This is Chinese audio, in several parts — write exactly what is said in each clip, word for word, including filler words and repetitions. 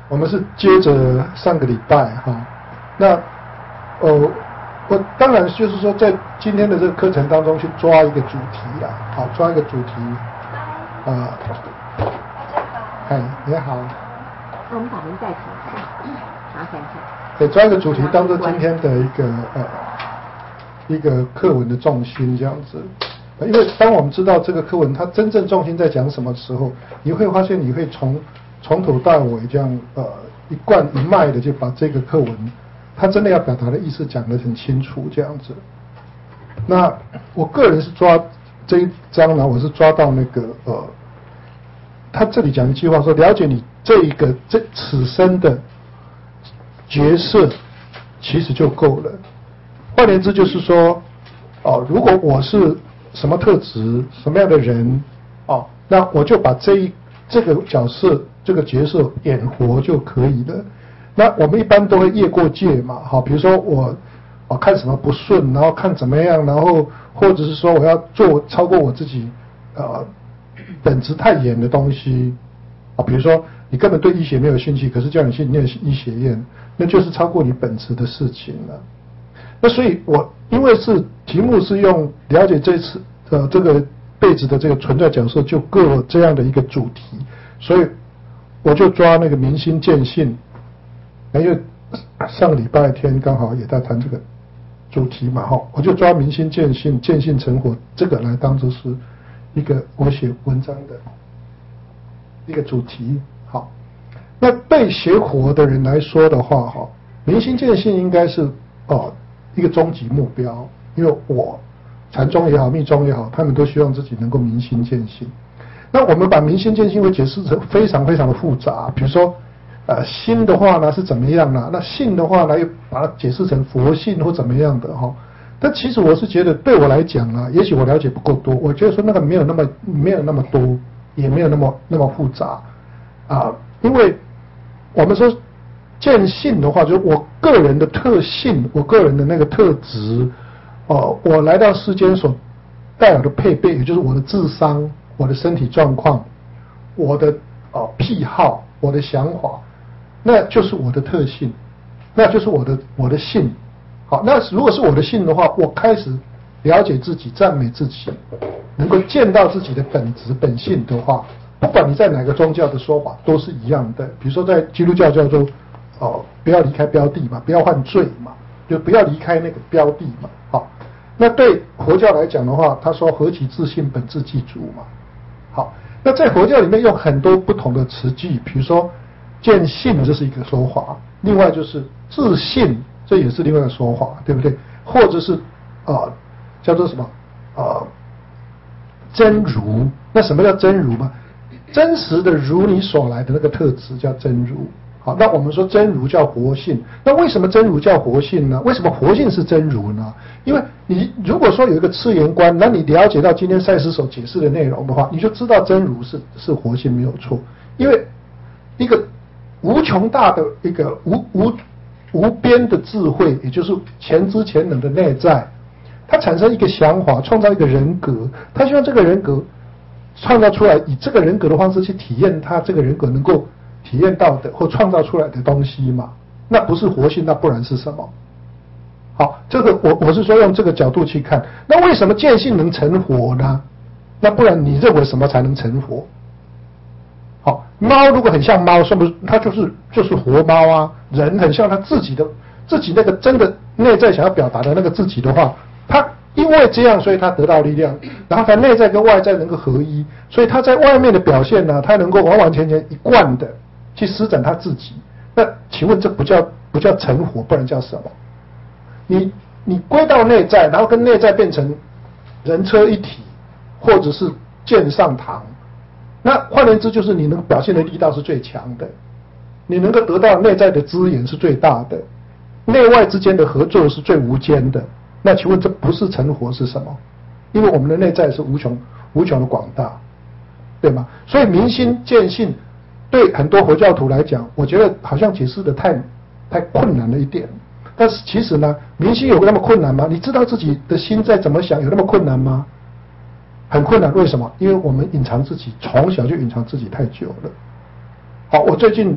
我们是接着上个礼拜哈，那呃，我当然就是说在今天的这个课程当中去抓一个主题啦，好，抓一个主题，啊，哎，你好， 那我们把您带起来，麻烦一下。 对，抓一个主题当做今天的一个呃一个课文的重心这样子。因为当我们知道这个课文它真正重心在讲什么时候，你会发现你会从从头到尾这样呃一贯一脉的就把这个课文它真的要表达的意思讲得很清楚这样子。那我个人是抓这一章呢，我是抓到那个呃，他这里讲一句话说，了解你这一个这此生的角色其实就够了。换言之就是说，哦，如果我是什么特质，什么样的人，哦，那我就把这一这个角色、这个角色演活就可以了。那我们一般都会越过界嘛，好，比如说我哦看什么不顺，然后看怎么样，然后或者是说我要做超过我自己呃本质太严的东西，啊，比如说你根本对医学没有兴趣，可是叫你去念医学院，那就是超过你本质的事情了。那所以我因为是题目是用了解这次呃这个辈子的这个存在角色就够这样的一个主题，所以我就抓那个明心见性，因为上个礼拜天刚好也在谈这个主题嘛哈，我就抓明心见性、见性成佛这个来当作是一个我写文章的一个主题。好，那对学佛的人来说的话哈，明心见性应该是哦。呃一个终极目标，因为我禅宗也好，密宗也好，他们都希望自己能够明心见性。那我们把明心见性会解释成非常非常的复杂，比如说，呃，心的话呢是怎么样呢？那性的话呢又把它解释成佛性或怎么样的哈。但其实我是觉得，对我来讲啊，也许我了解不够多，我觉得说那个没有那么没有那么多，也没有那么那么复杂啊，因为我们说。见性的话，就是我个人的特性，我个人的那个特质，呃，我来到世间所带有的配备，也就是我的智商、我的身体状况、我的呃癖好、我的想法，那就是我的特性，那就是我的我的性。好，那如果是我的性的话，我开始了解自己、赞美自己，能够见到自己的本质本性的话，不管你在哪个宗教的说法都是一样的。比如说在基督教叫做哦，不要离开标的嘛，不要犯罪嘛，就不要离开那个标的嘛。好，那对佛教来讲的话，他说何其自性，本自具足嘛。好，那在佛教里面用很多不同的词句，比如说见性，这是一个说法；另外就是自性，这也是另外一个说法，对不对？或者是啊、呃，叫做什么啊、呃？真如。那什么叫真如嘛？真实的如你所来的那个特质叫真如。好，那我们说真如叫活性，那为什么真如叫活性呢？为什么活性是真如呢？因为你如果说有一个次元观，那你了解到今天赛斯所解释的内容的话，你就知道真如是是活性没有错。因为一个无穷大的一个无无无边的智慧，也就是前知前能的内在，它产生一个想法，创造一个人格，它希望这个人格创造出来，以这个人格的方式去体验他这个人格能够体验到的或创造出来的东西嘛，那不是活性，那不然是什么？好，这个我我是说用这个角度去看，那为什么见性能成佛呢？那不然你认为什么才能成佛？好，猫如果很像猫，是不是它就是就是活猫啊？人很像他自己的自己那个真的内在想要表达的那个自己的话，他因为这样，所以他得到力量，然后他内在跟外在能够合一，所以他在外面的表现呢，他能够完完全全一贯的去施展他自己。那请问这不叫不叫成佛，不然叫什么？你你归到内在，然后跟内在变成人车一体，或者是剑上堂，那换言之就是你能表现的力道是最强的，你能够得到内在的资源是最大的，内外之间的合作是最无间的。那请问这不是成佛是什么？因为我们的内在是无穷无穷的广大，对吗？所以明心见性对很多佛教徒来讲，我觉得好像解释的太太困难了一点。但是其实呢，明心有那么困难吗？你知道自己的心在怎么想有那么困难吗？很困难，为什么？因为我们隐藏自己，从小就隐藏自己太久了。好，我最近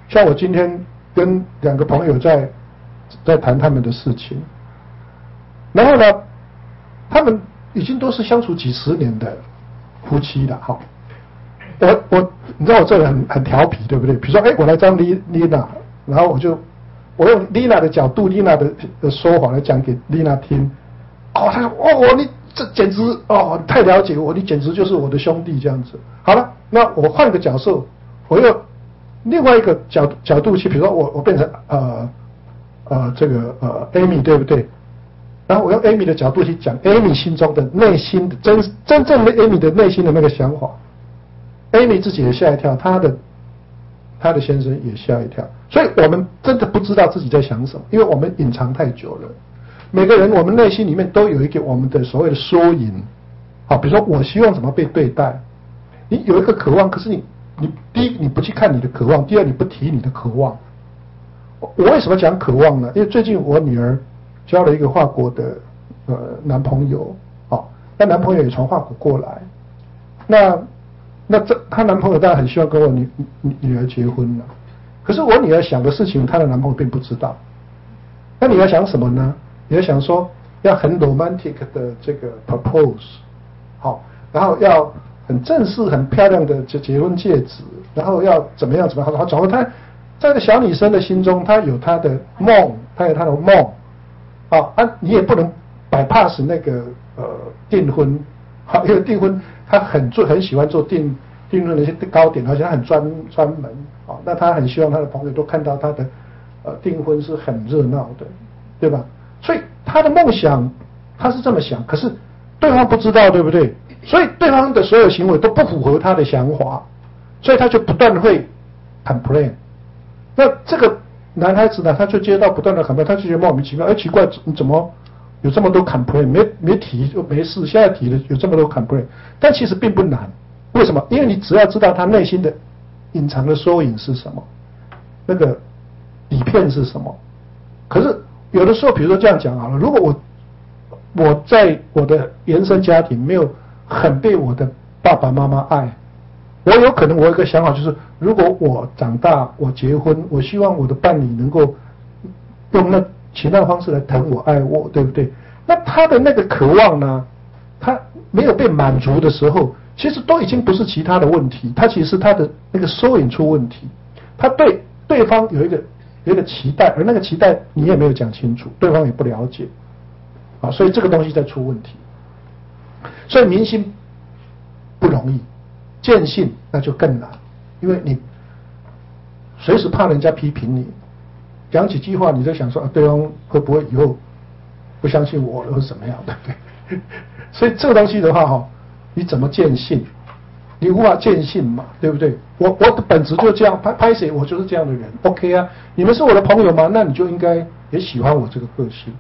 像我今天跟两个朋友在在谈他们的事情，然后呢，他们已经都是相处几十年的夫妻了哈。我我你知道我这人很很调皮，对不对？比如说，哎，我来张丽丽娜，然后我就我用丽娜的角度、丽娜的的说法来讲给丽娜听。哦，他说，哦，你这简直哦，太了解我，你简直就是我的兄弟这样子。好了，那我换个角色，我又另外一个角角度去，比如说我我变成呃呃这个呃 Amy 对不对？然后我用 Amy 的角度去讲 Amy 心中的内心的真真正的 Amy 的内心的那个想法。Amy 自己也吓一跳，她的她的先生也吓一跳，所以我们真的不知道自己在想什么，因为我们隐藏太久了。每个人我们内心里面都有一个我们的所谓的缩影，好，比如说我希望怎么被对待，你有一个渴望，可是你你第一你不去看你的渴望，第二你不提你的渴望。我为什么讲渴望呢？因为最近我女儿交了一个法国的呃男朋友，好，那男朋友也从法国过来，那那这她男朋友当然很希望跟我女女女儿结婚了，可是我女儿想的事情，她的男朋友并不知道。那你要想什么呢？你要想说要很 romantic 的这个 propose， 好，然后要很正式、很漂亮的结结婚戒指，然后要怎么样怎么样，好，假如她在这小女生的心中，她有她的梦，她有她的梦，啊啊，你也不能bypass那个呃订婚，好，因为订婚她很做很喜欢做订订婚的一些糕点，而且她很专专门，啊，那她很希望她的朋友都看到她的呃订婚是很热闹的，对吧？所以他的梦想他是这么想，可是对方不知道，对不对？所以对方的所有行为都不符合他的想法，所以他就不断会 complain。那这个男孩子呢，他就接到不断的 complain，他就觉得莫名其妙，哎，奇怪，你怎么有这么多 complain？ 没没提就没事，现在提了有这么多 complain， 但其实并不难。为什么？因为你只要知道他内心的隐藏的缩影是什么，那个底片是什么。可是有的时候，比如说这样讲好了，如果我我在我的原生家庭没有很被我的爸爸妈妈爱，我有可能我有一个想法，就是如果我长大，我结婚，我希望我的伴侣能够用那其他方式来疼我、爱我，对不对？那他的那个渴望呢，他没有被满足的时候，其实都已经不是其他的问题，他其实是他的那个收引出问题，他对对方有一个。有一个期待，而那个期待你也没有讲清楚，对方也不了解，啊，所以这个东西在出问题。所以明星不容易，见性那就更难，因为你随时怕人家批评你，讲几句话你在想说，啊，对方会不会以后不相信我，或是怎么样，对不对？所以这个东西的话，哈，你怎么见性？你无法见性嘛，对不对？我我的本质就这样，拍拍谁我就是这样的人 ，OK 啊？你们是我的朋友吗？那你就应该也喜欢我这个个性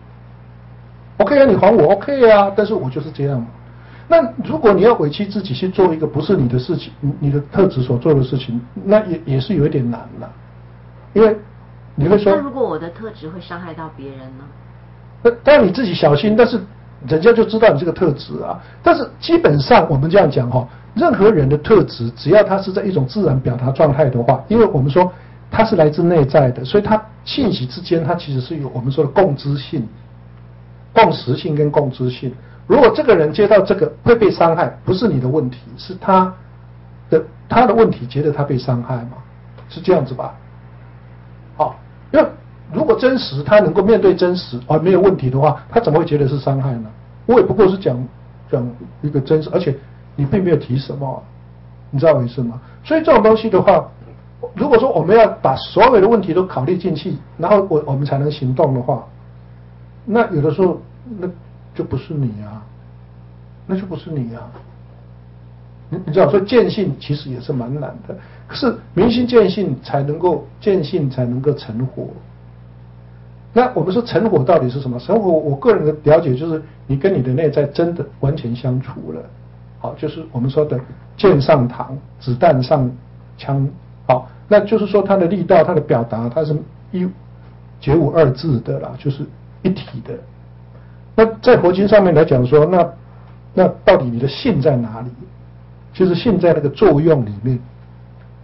，OK 啊？你还我 OK 啊？但是我就是这样嘛。那如果你要委屈自己去做一个不是你的事情，你的特质所做的事情，那也也是有一点难了，因为你会说， 那如果我的特质会伤害到别人呢？ 那当然你自己小心，但是人家就知道你这个特质啊。但是基本上我们这样讲哈。任何人的特质，只要他是在一种自然表达状态的话，因为我们说它是来自内在的，所以它信息之间它其实是有我们说的共知性、共识性跟共知性。如果这个人接到这个会被伤害，不是你的问题，是他的他的问题，觉得他被伤害嘛，是这样子吧？好，因为如果真实他能够面对真实而没有问题的话，他怎么会觉得是伤害呢？我也不过是讲讲一个真实，而且。你并没有提什么，你知道我意思吗？所以这种东西的话，如果说我们要把所有的问题都考虑进去，然后我我们才能行动的话，那有的时候那就不是你啊，那就不是你啊。你你知道，所以见性其实也是蛮难的，可是明心见性才能够见性才能够成活。那我们说成活到底是什么？成活，我个人的了解就是你跟你的内在真的完全相处了。好，就是我们说的箭上膛，子弹上枪。好，那就是说它的力道、它的表达，它是一绝无二致的啦，就是一体的。那在佛经上面来讲说，那那到底你的性在哪里？其实性在那个作用里面，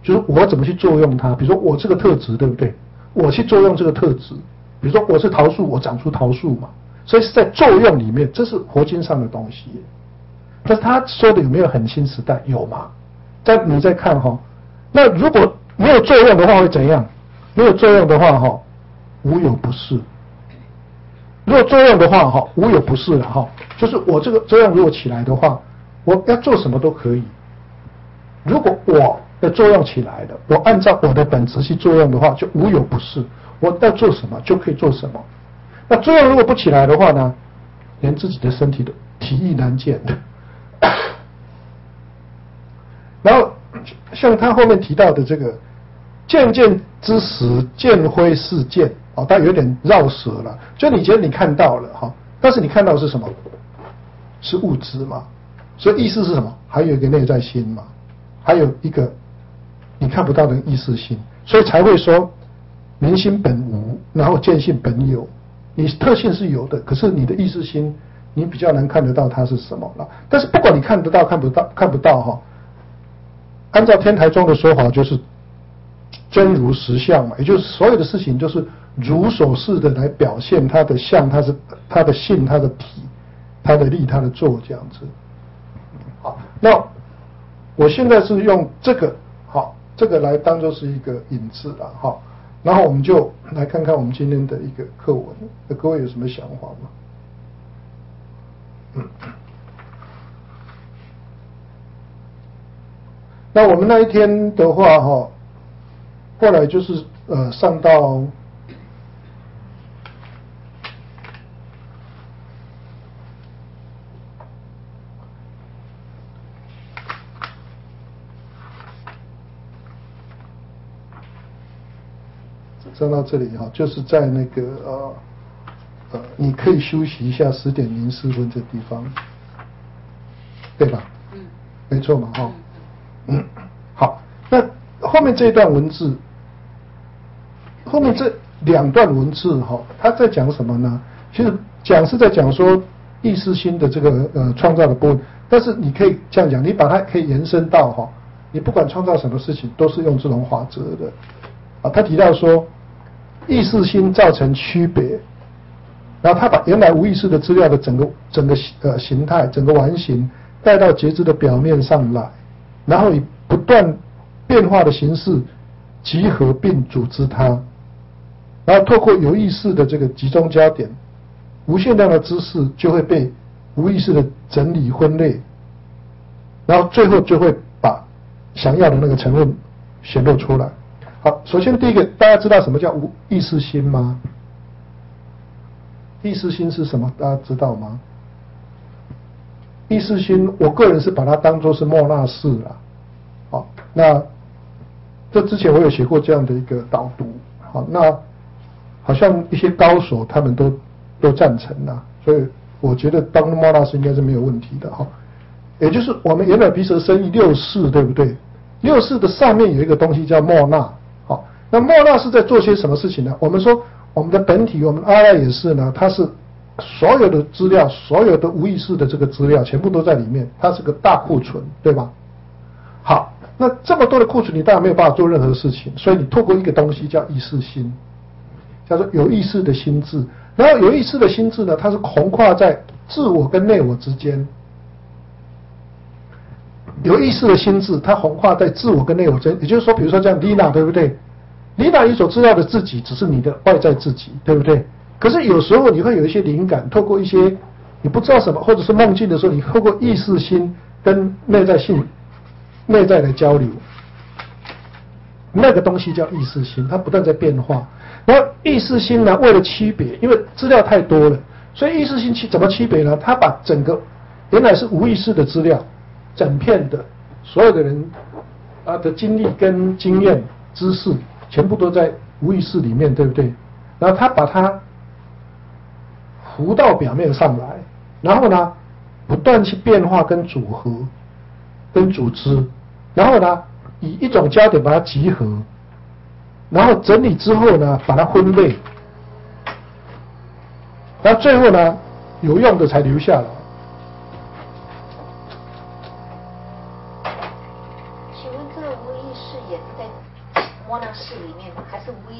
就是我怎么去作用它。比如说我这个特质，对不对？我去作用这个特质。比如说我是桃树，我长出桃树嘛，所以是在作用里面，这是佛经上的东西。但是他说的有没有很新时代？有吗？再你再看哈，那如果没有作用的话会怎样？没有作用的话哈，无有不是。如果作用的话哈，无有不是了哈，就是我这个作用如果起来的话，我要做什么都可以。如果我的作用起来了，我按照我的本质去作用的话，就无有不是。我要做什么就可以做什么。那作用如果不起来的话呢，连自己的身体都体意难见的。然后像他后面提到的这个见见之时，见灰是见，哦，但有点绕舌了。就你觉得你看到了哈，但是你看到的是什么？是物质嘛？所以意思是什么？还有一个内在心嘛，还有一个你看不到的意识心，所以才会说明心本无，然后见性本有。你特性是有的，可是你的意识心你比较难看得到它是什么了。但是不管你看得到看不到看不到哈，按照天台宗的说法就是真如实相嘛，也就是所有的事情就是如所示的来表现它的相，它是它的性，它的体，它的力，它的作这样子。好，那我现在是用这个好这个来当作是一个引子了哈。然后我们就来看看我们今天的一个课文，那各位有什么想法吗？嗯，那我们那一天的话哈，后来就是呃上到上到这里哈，就是在那个呃呃，你可以休息一下十点零四分这地方，对吧？嗯，没错嘛哈。嗯，好，那后面这一段文字，后面这两段文字哈，他在讲什么呢？其实讲是在讲说意识心的这个呃创造的部分，但是你可以这样讲，你把它可以延伸到哈，你不管创造什么事情，都是用这种法则的啊。他提到说。意识心造成区别，然后他把原来无意识的资料的整个整个呃形态、整个完形带到觉知的表面上来，然后以不断变化的形式集合并组织它，然后透过有意识的这个集中焦点，无限量的知识就会被无意识的整理分类，然后最后就会把想要的那个成分显露出来。好，首先第一个，大家知道什么叫无意识心吗？意识心是什么？大家知道吗？意识心，我个人是把它当作是莫那识啦。好，那这之前我有写过这样的一个导读。好，那好像一些高手他们都都赞成啦，所以我觉得当莫那识应该是没有问题的哈。也就是我们眼耳鼻舌身意六识，对不对？六识的上面有一个东西叫莫那。好，那莫那是在做些什么事情呢？我们说我们的本体，我们阿赖也是呢，它是所有的资料，所有的无意识的这个资料，全部都在里面，它是个大库存，对吧？好，那这么多的库存，你当然没有办法做任何事情，所以你透过一个东西叫意识心，叫做有意识的心智。然后有意识的心智呢，它是横跨在自我跟内我之间。有意识的心智，它横跨在自我跟内我之间，也就是说，比如说这样 Lina 对不对 ？Lina 你所知道的自己，只是你的外在自己，对不对？可是有时候你会有一些灵感，透过一些你不知道什么，或者是梦境的时候，你透过意识心跟内在性、内在的交流，那个东西叫意识心，它不断在变化。然后意识心呢，为了区别，因为资料太多了，所以意识心怎么区别呢？它把整个原来是无意识的资料。整片的所有的人啊的经历跟经验、知识，全部都在无意识里面，对不对？然后他把它浮到表面上来，然后呢，不断去变化跟组合、跟组织，然后呢，以一种焦点把它集合，然后整理之后呢，把它分类，然后最后呢，有用的才留下来。 请问这个无意识也是在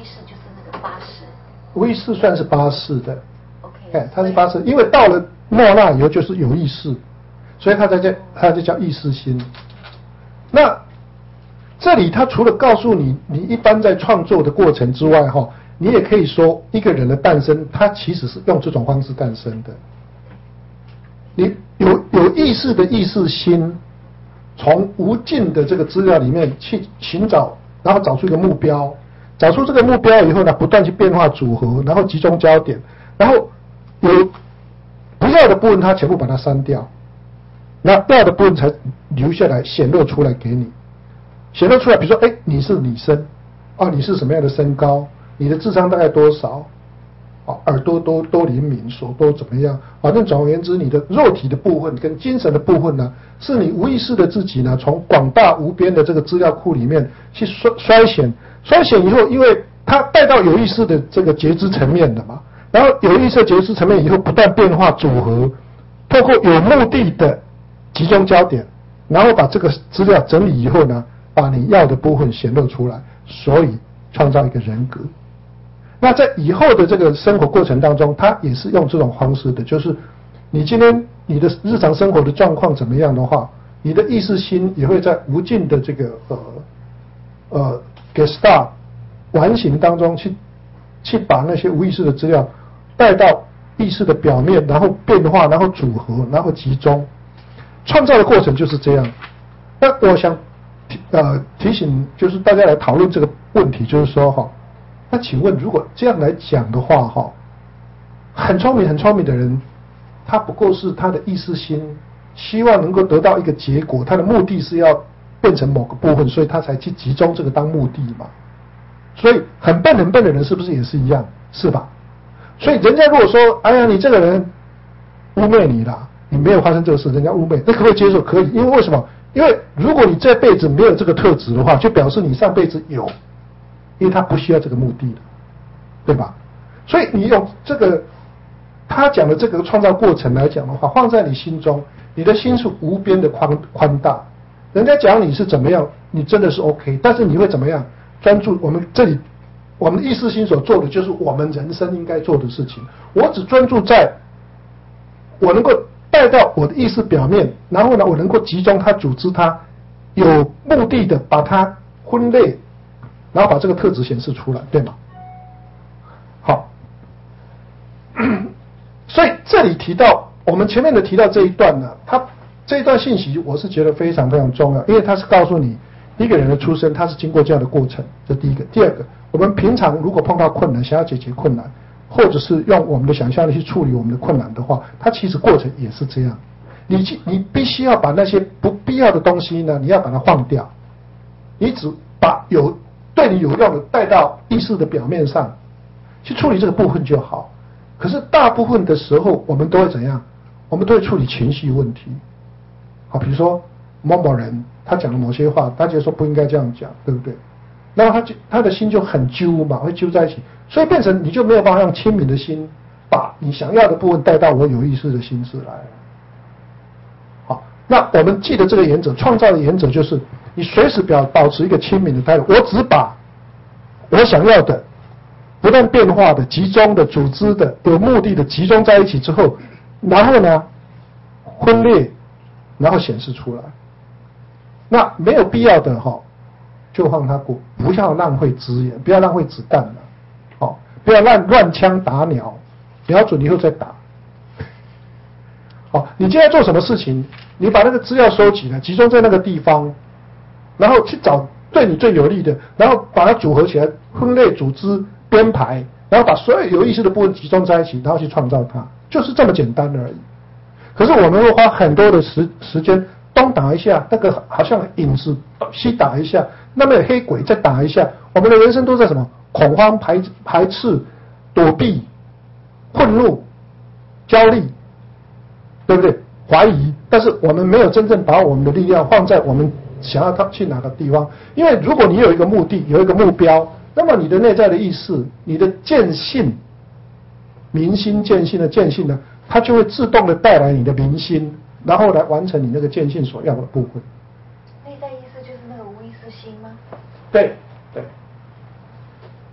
识就是那个八识。 无意识算是八识的。 OK。 哎，它是八识，因为到了末那以后就是有意识，所以它才叫它就叫意识心。那这里它除了告诉你，你一般在创作的过程之外，哈，你也可以说一个人的诞生，他其实是用这种方式诞生的。你有有意识的意识心，从无尽的这个资料里面去寻找，然后找出一个目标，找出这个目标以后呢，不断去变化组合，然后集中焦点，然后有不要的部分，它全部把它删掉，那要的部分才留下来显露出来给你，显露出来，比如说，哎，你是女生，啊，你是什么样的身高，你的智商大概多少？啊，耳朵多多灵敏，手多怎么样？反正总而言之，你的肉体的部分跟精神的部分呢，是你无意识的自己呢，从广大无边的这个资料库里面去筛筛选，筛选以后，因为它带到有意识的这个觉知层面的嘛，然后有意识的觉知层面以后不断变化组合，透过有目的的集中焦点，然后把这个资料整理以后呢，把你要的部分显露出来，所以创造一个人格。那在以后的这个生活过程当中，他也是用这种方式的，就是你今天你的日常生活的状况怎么样的话，你的意识心也会在无尽的这个呃呃 Gestalt 完形当中去去把那些无意识的资料带到意识的表面，然后变化，然后组合，然后集中，创造的过程就是这样。那我想提呃提醒就是大家来讨论这个问题，就是说哈。那请问，如果这样来讲的话，哈，很聪明、很聪明的人，他不过是他的意识心希望能够得到一个结果，他的目的是要变成某个部分，所以他才去集中这个当目的嘛。所以很笨、很笨的人是不是也是一样？是吧？所以人家如果说，哎呀，你这个人污蔑你啦，你没有发生这个事，人家污蔑，那可不可以接受？可以，因为为什么？因为如果你这辈子没有这个特质的话，就表示你上辈子有。因为他不需要这个目的的，对吧？所以你用这个他讲的这个创造过程来讲的话，放在你心中，你的心是无边的宽宽大。人家讲你是怎么样，你真的是 OK， 但是你会怎么样？专注我们这里，我们意识心所做的就是我们人生应该做的事情。我只专注在我能够带到我的意识表面，然后呢，我能够集中它、组织它，有目的的把它分类。然后把这个特质显示出来，对吗？好，所以这里提到我们前面的提到这一段呢，它这一段信息我是觉得非常非常重要，因为它是告诉你一个人的出生，他是经过这样的过程，这第一个。第二个，我们平常如果碰到困难，想要解决困难，或者是用我们的想象力去处理我们的困难的话，它其实过程也是这样。你你必须要把那些不必要的东西呢，你要把它放掉，你只把有对你有用的带到意识的表面上去处理这个部分就好。可是大部分的时候我们都会怎样？我们都会处理情绪问题。好，比如说某某人他讲了某些话，他觉得说不应该这样讲，对不对？那么他就他的心就很揪嘛，会揪在一起，所以变成你就没有办法用清明的心把你想要的部分带到我有意识的心智来。好，那我们记得这个原则，创造的原则就是你随时表保持一个清明的态度，我只把我想要的不断变化的、集中的、组织的、有目的的集中在一起之后，然后呢分裂，然后显示出来。那没有必要的哈，就放它过，不要浪费资源，不要浪费子弹了，哦，不要乱乱枪打鸟，瞄准以后再打。好，你今天做什么事情，你把那个资料收集了，集中在那个地方，然后去找对你最有利的，然后把它组合起来，分类、组织、编排，然后把所有有意识的部分集中在一起，然后去创造它，就是这么简单而已。可是我们会花很多的时时间，东打一下，那个好像影子，西打一下，那么有黑鬼再打一下，我们的人生都在什么？恐慌、排排斥、躲避、愤怒、焦虑，对不对？怀疑，但是我们没有真正把我们的力量放在我们想要他去哪个地方。因为如果你有一个目的，有一个目标，那么你的内在的意识，你的见性，明心见性的见性呢，它就会自动的带来你的明心，然后来完成你那个见性所要的部分。 内在意识就是那个无意识心吗？ 对对。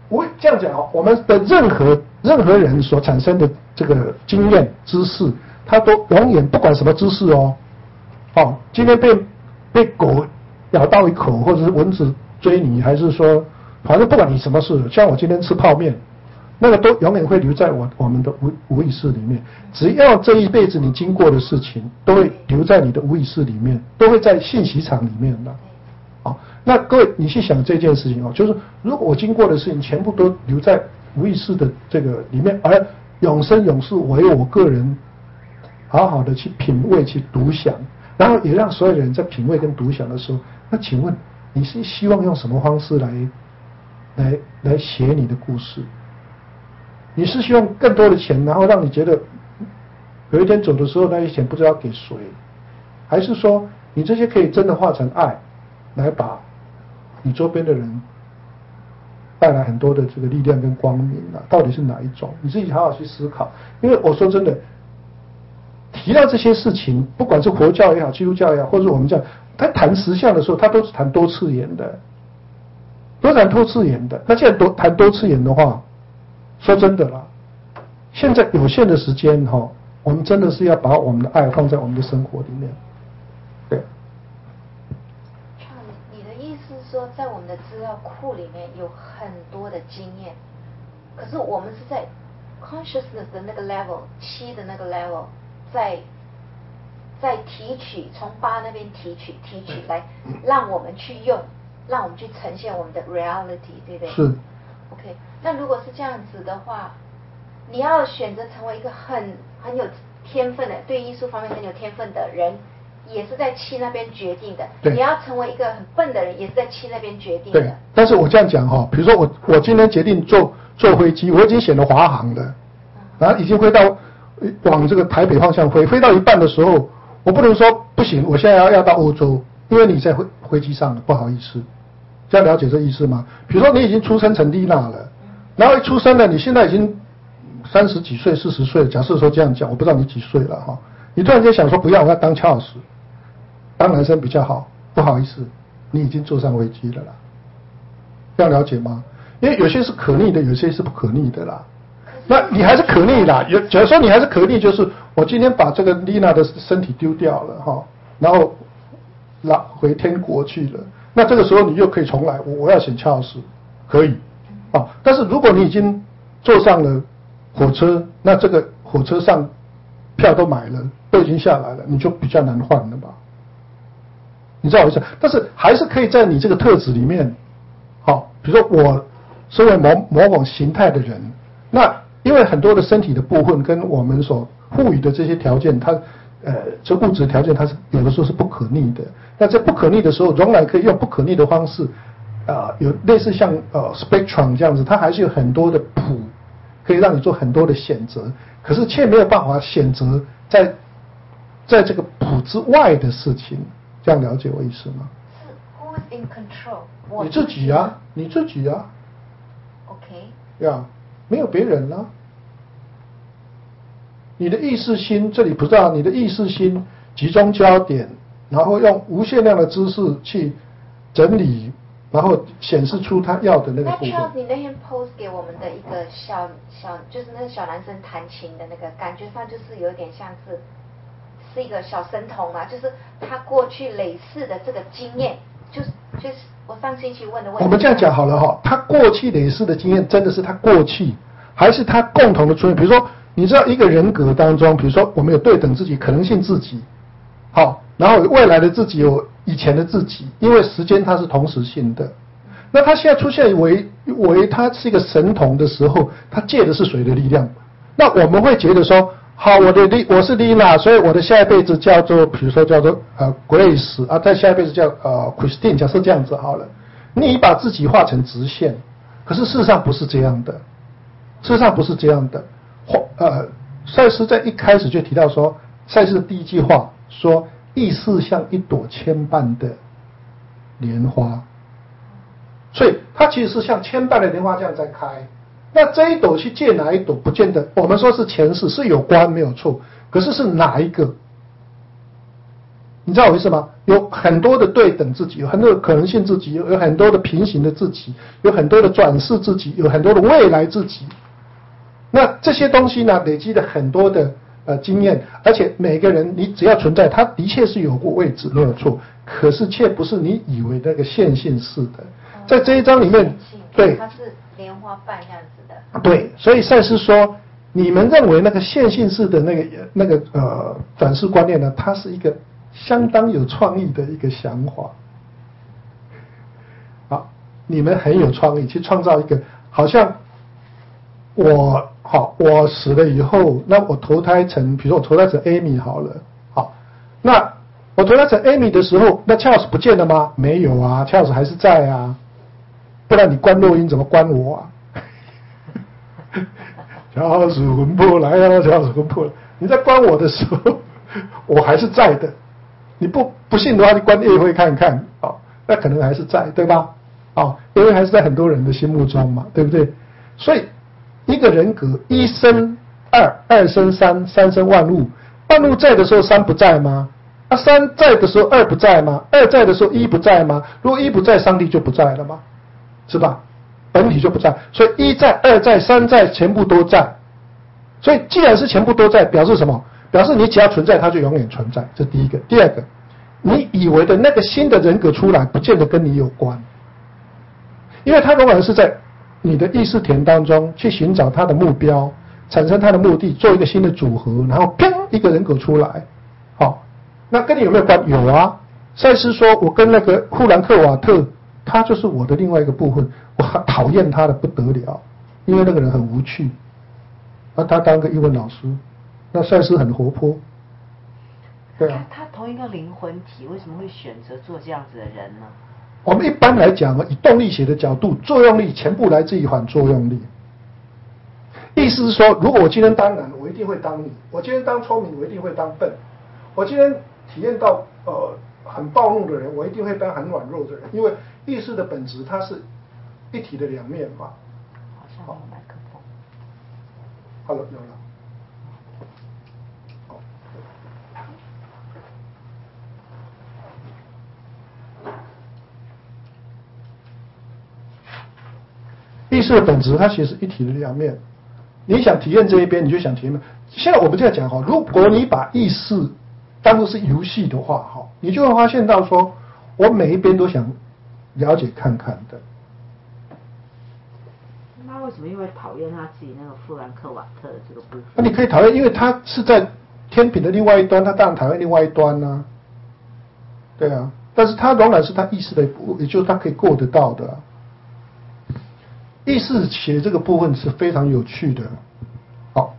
我这样讲哦，我们的任何任何人所产生的这个经验知识，他都永远不管什么知识哦，哦，今天被被狗咬到一口，或者是蚊子追你，还是说，反正不管你什么事，像我今天吃泡面，那个都永远会留在我我们的无无意识里面。只要这一辈子你经过的事情，都会留在你的无意识里面，都会在信息场里面的。好，那各位，你去想这件事情哦，就是如果我经过的事情全部都留在无意识的这个里面，而永生永世唯我个人好好的去品味、去读想，然后也让所有人在品味跟读想的时候，那请问你是希望用什么方式来来来写你的故事？你是希望更多的钱，然后让你觉得有一天走的时候那些钱不知道给谁，还是说你这些可以真的化成爱？来把你周边的人带来很多的这个力量跟光明啊，到底是哪一种？你自己好好去思考。因为我说真的，提到这些事情，不管是佛教也好，基督教也好，或者我们讲，他谈实相的时候，他都是谈多次元的，都谈多次元的。那既然多谈多次元的话，说真的啦，现在有限的时间哈、哦，我们真的是要把我们的爱放在我们的生活里面。对。 说在我们的资料库里面有很多的经验，可是我们是在 consciousness 的那个 level 七的那个 level 在在提取，从八那边提取提取来让我们去用，让我们去呈现我们的 reality， 对不对？ 是。 OK， 那如果是这样子的话，你要选择成为一个很很有天分的，对艺术方面很有天分的人。也是在七那边决定的。你要成为一个很笨的人，也是在七那边决定的。 对，但是我这样讲哈、哦，比如说我我今天决定坐坐飞机，我已经选了华航的，然后已经飞到往这个台北方向飞，飞到一半的时候，我不能说不行，我现在要要到欧洲，因为你在飞飞机上了，不好意思，这样了解这意思吗？比如说你已经出生成丽娜了，然后一出生了，你现在已经三十几岁、四十岁，假设说这样讲，我不知道你几岁了哈，你突然间想说不要，我要当乔尔斯。当男生比较好，不好意思，你已经坐上飞机了啦，这样了解吗？因为有些是可逆的，有些是不可逆的啦。那你还是可逆啦，有假如说你还是可逆，就是我今天把这个丽娜的身体丢掉了哈，然后拉回天国去了，那这个时候你又可以重来，我我要选乔尔斯，可以啊。但是如果你已经坐上了火车，那这个火车上票都买了，都已经下来了，你就比较难换了吧？你知道我意思？但是还是可以在你这个特质里面，好，比如说我身为某某种形态的人，那因为很多的身体的部分跟我们所赋予的这些条件，它呃这物质条件它是有的时候是不可逆的。那在不可逆的时候，仍然可以用不可逆的方式，啊、呃，有类似像呃 spectrum 这样子，它还是有很多的谱，可以让你做很多的选择，可是却没有办法选择在在这个谱之外的事情。这样了解我意思吗？ 是 Who is in control？ 你自己啊，你自己啊。 OK。 呀，没有别人啦。你的意识心，这里不知道你的意识心集中焦点，然后用无限量的知识去整理，然后显示出他要的那个部分。 那 Charles， 你那天 post 给我们的一个小小，就是那个小男生弹琴的那个，感觉上就是有点像是。是一个小神童嘛，就是他过去累世的这个经验，就是就是我上星期问的问题。 我们这样讲好了哈，他过去累世的经验真的是他过去，还是他共同的出现？比如说，你知道一个人格当中，比如说我们有对等自己、可能性自己，好，然后有未来的自己，有以前的自己，因为时间它是同时性的。那他现在出现为为他是一个神童的时候，他借的是谁的力量？那我们会觉得说。好，我的丽我是丽娜，所以我的下一辈子叫做，比如说叫做呃 Grace 啊，在下一辈子叫呃 Christine， 假设这样子好了。你把自己画成直线，可是事实上不是这样的，事实上不是这样的。呃，赛斯在一开始就提到说，赛斯的第一句话说，意识像一朵牵绊的莲花，所以它其实是像牵绊的莲花这样在开。那这一朵去借哪一朵，不见得。我们说是前世是有关没有错，可是是哪一个？ 你知道我意思吗？有很多的对等自己，有很多的可能性自己，有很多的平行的自己，有很多的转世自己，有很多的未来自己。那这些东西呢，累积了很多的呃经验，而且每个人你只要存在，他的确是有过位置，没有错。可是却不是你以为那个线性式的。在这一章里面，对， 它是莲花瓣这样子的。 对，所以赛斯说，你们认为那个线性式的那个那个呃转世观念呢，它是一个相当有创意的一个想法。好，你们很有创意，去创造一个好像我好，我死了以后，那我投胎成，比如说我投胎成 Amy 好了，好，那我投胎成 Amy 的时候，那 Charles 不见了吗？没有啊 ，Charles 还是在啊，不然你关录音怎么关我啊？Charles 魂魄来啊 ，Charles 魂魄来，你在关我的时候，我还是在的。你不不信的话，你关夜会看看，哦，那可能还是在，对吧？哦，因为还是在很多人的心目中嘛，对不对？所以一个人格，一生二，二生三，三生万物。万物在的时候，三不在吗？啊，三在的时候，二不在吗？二在的时候，一不在吗？如果一不在，上帝就不在了吗？是吧？本体就不在，所以一在、二在、三在，全部都在。所以既然是全部都在，表示什么？表示你只要存在，它就永远存在。这第一个。第二个，你以为的那个新的人格出来，不见得跟你有关，因为它永远是在你的意识田当中去寻找它的目标，产生它的目的，做一个新的组合，然后砰一个人格出来。好，那跟你有没有关？有啊。赛斯说，我跟那个富兰克瓦特，他就是我的另外一个部分，我讨厌他的不得了，因为那个人很无趣。啊，他当个英文老师，那赛斯很活泼。对啊。 他同一个灵魂体，为什么会选择做这样子的人呢？ 我们一般来讲，以动力学的角度，作用力全部来自于反作用力。意思是说，如果我今天当然，我一定会当你；我今天当聪明，我一定会当笨；我今天体验到呃很暴怒的人，我一定会当很软弱的人，因为意识的本质它是一体的两面嘛。 好像有麦克风。 好了，有了。意识的本质，它其实一体的两面。你想体验这一边，你就想体验。现在我们这样讲哈，如果你把意识当作是游戏的话，哈，你就会发现到说，我每一边都想了解看看的。 那为什么又会讨厌他自己那个富兰克瓦特的这个部分？ 那你可以讨厌，因为他是在天平的另外一端，他当然讨厌另外一端呢、啊。对啊，但是他仍然是他意识的一部，也就是他可以过得到的、啊。意识学这个部分是非常有趣的。好，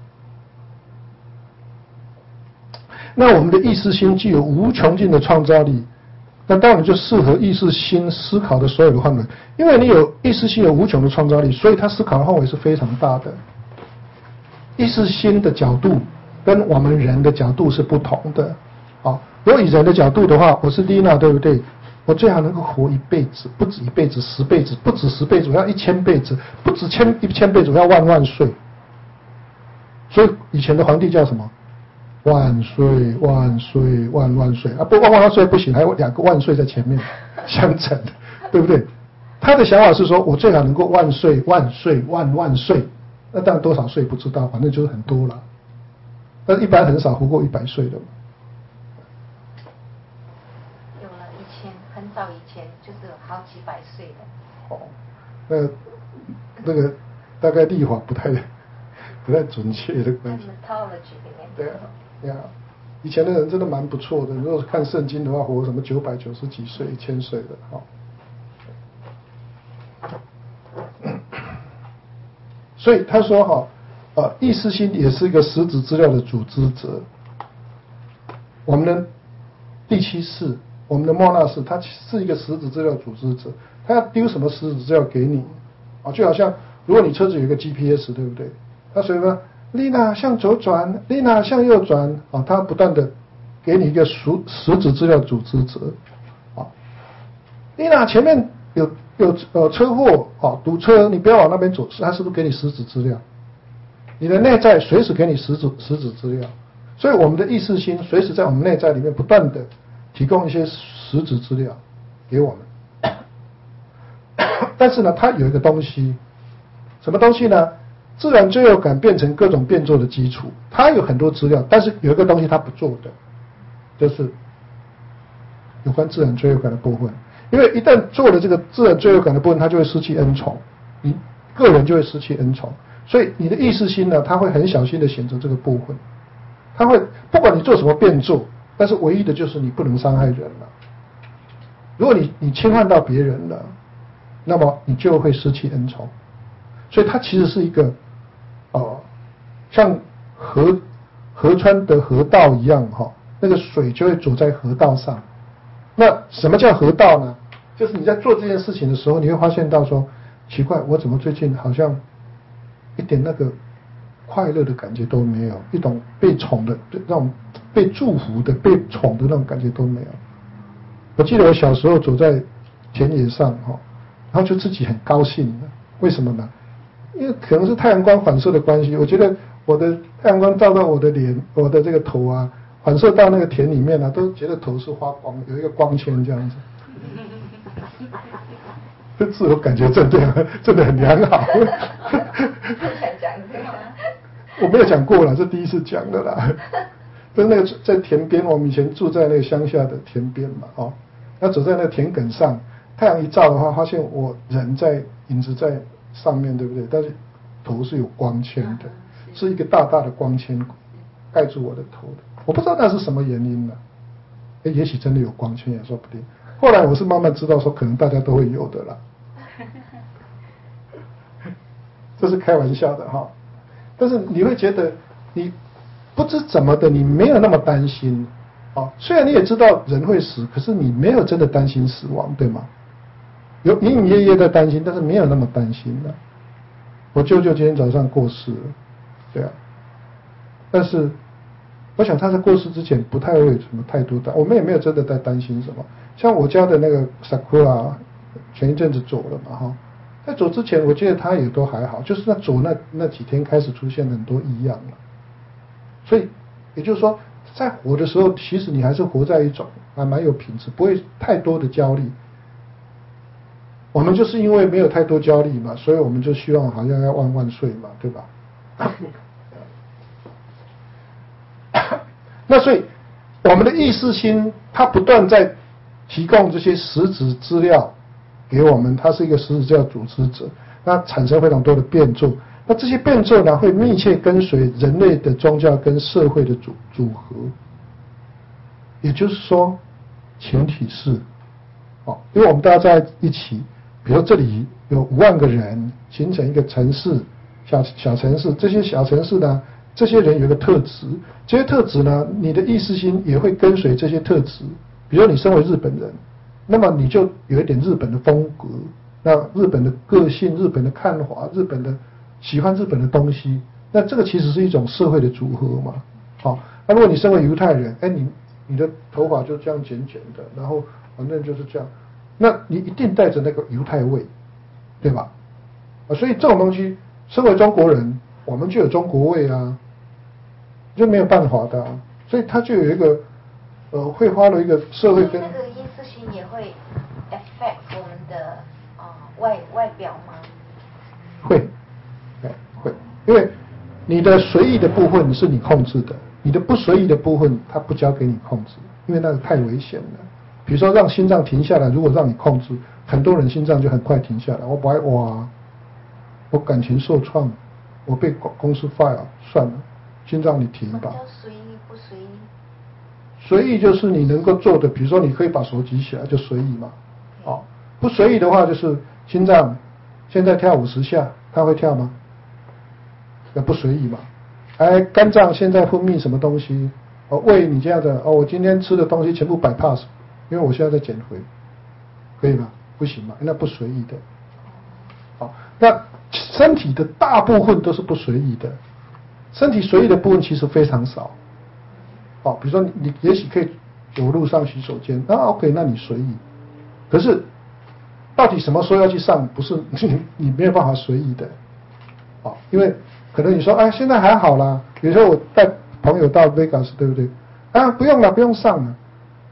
那我们的意识心具有无穷尽的创造力，那当然就适合意识心思考的所有的范围。因为你有意识心有无穷的创造力，所以它思考的范围是非常大的。意识心的角度跟我们人的角度是不同的。好，如果以人的角度的话，我是丽娜，对不对？我最好能够活一辈子，不止一辈子，十辈子，不止十辈子，我要一千辈子，不止千一千辈子，我要万万岁。所以以前的皇帝叫什么？万岁万岁万万岁啊！不万万岁不行，还有两个万岁在前面相乘，对不对？他的想法是说，我最好能够万岁万岁万万岁。那当然多少岁不知道，反正就是很多了。但是一般很少活过一百岁的。 很早以前就是好几百岁的。 哦，那那个大概历法不太不太准确的关系。 mythology 里面。 对啊，对啊，以前的人真的蛮不错的。如果看圣经的话，活什么九百九十几岁、一千岁的，哈、哦。所以他说哈，呃，意识心也是一个实质资料的组织者。我们的第七世。我们的莫纳斯，他是一个实质资料组织者，他要丢什么实质资料给你啊？就好像如果你车子有一个 G P S， 对不对？他所以说，丽娜向左转，丽娜向右转啊，他不断的给你一个实实质资料组织者啊。丽娜前面有有呃车祸啊，堵车，你不要往那边走，他是不是给你实质资料？你的内在随时给你实质实质资料，所以我们的意识心随时在我们内在里面不断的提供一些实质资料给我们。但是呢，它有一个东西，什么东西呢？自然罪恶感变成各种变奏的基础，它有很多资料，但是有一个东西它不做的，就是有关自然罪恶感的部分。因为一旦做了这个自然罪恶感的部分，它就会失去恩宠，你个人就会失去恩宠，所以你的意识心呢，它会很小心的选择这个部分，它会不管你做什么变奏，但是唯一的就是你不能伤害人了。如果你你侵犯到别人了，那么你就会失去恩宠，所以它其实是一个哦，像河河川的河道一样哈、哦，那个水就会走在河道上。那什么叫河道呢？就是你在做这件事情的时候，你会发现到说，奇怪，我怎么最近好像一点那个快乐的感觉都没有，一种被宠的那种被祝福的、被宠的那种感觉都没有。我记得我小时候走在田野上哈、哦，然后就自己很高兴，为什么呢？因为可能是太阳光反射的关系，我觉得我的太阳光照到我的脸、我的这个头啊，反射到那个田里面啊，都觉得头是发光，有一个光圈这样子。这自我感觉真的真的很良好。我没有讲过了，这第一次讲的啦。就是那个在田边，我们以前住在那个乡下的田边嘛，哦，那走在那个田埂上，太阳一照的话，发现我人在影子在上面，对不对？但是头是有光圈的，是一个大大的光圈盖住我的头的。我不知道那是什么原因呢？哎，也许真的有光圈也说不定。后来我是慢慢知道说，可能大家都会有的啦。这是开玩笑的哈，但是你会觉得你不知怎么的，你没有那么担心啊。虽然你也知道人会死，可是你没有真的担心死亡，对吗？有隐隐约约的担心，但是没有那么担心了。我舅舅今天早上过世了，对啊，但是我想他在过世之前不太会有什么太多的，我们也没有真的在担心什么。像我家的那个 Sakura 前一阵子走了嘛哈，在走之前我记得他也都还好，就是那走那那几天开始出现很多异样了。所以也就是说，在活的时候，其实你还是活在一种还蛮有品质，不会太多的焦虑。我们就是因为没有太多焦虑嘛，所以我们就希望好像要万万岁嘛，对吧？那所以我们的意识心，它不断在提供这些实质资料给我们，它是一个实质资料组织者，那产生非常多的变奏。那这些变奏呢，会密切跟随人类的宗教跟社会的组组合。也就是说，前提是，哦，因为我们大家在一起，比如这里有五万个人形成一个城市，小小城市，这些小城市呢，这些人有一个特质，这些特质呢，你的意识心也会跟随这些特质。比如你身为日本人，那么你就有一点日本的风格，那日本的个性、日本的看法、日本的喜欢日本的东西，那这个其实是一种社会的组合嘛。好，那如果你身为犹太人，哎，你你的头发就这样卷卷的，然后反正就是这样，那你一定带着那个犹太味，对吧？啊，所以这种东西，身为中国人，我们就有中国味啊，就没有办法的、啊，所以它就有一个呃，会花了一个社会跟那个意识心也会 affect 我们的啊、呃、外外表吗？ 会，哎会，因为你的随意的部分是你控制的，你的不随意的部分它不交给你控制，因为那个太危险了。比如说让心脏停下来，如果让你控制，很多人心脏就很快停下来。我不爱哇，我感情受创，我被公司 fire， 算了，心脏你停吧。 什么叫随意不随意？ 随意就是你能够做的，比如说你可以把手举起来就随意嘛。哦，不随意的话就是心脏现在跳五十下，它会跳吗？那不随意嘛。哎，肝脏现在分泌什么东西？哦，胃你这样的哦，我今天吃的东西全部 bypass， 因为我现在在减肥，可以吗？不行嘛，那不随意的。好，那身体的大部分都是不随意的，身体随意的部分其实非常少。哦，比如说你你也许可以走路上洗手间，那 OK， 那你随意。可是到底什么时候要去上，不是你你没有办法随意的。哦，因为可能你说哎现在还好啦，比如说我带朋友到 Vegas 对不对？啊不用了不用上了，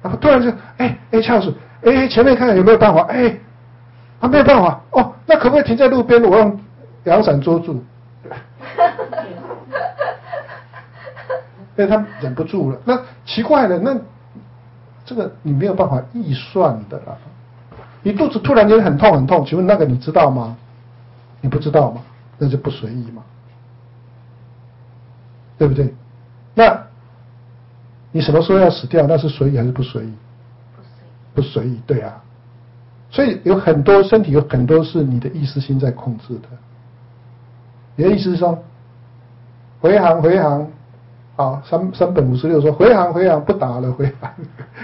然后突然就哎哎翘死，哎前面看看有没有办法，哎啊没有办法哦，那可不可以停在路边？我用阳伞捉住。因为他忍不住了，那奇怪了，那这个你没有办法预算的啦。你肚子突然间很痛很痛，请问那个你知道吗？你不知道吗？那就不随意嘛，对不对？那你什么时候要死掉？那是随意还是不随意？不随意。不随意，对啊。所以有很多身体有很多是你的意识心在控制的。你的意思是说，回航回航。好，三三本五十六说回航回航不打了回航，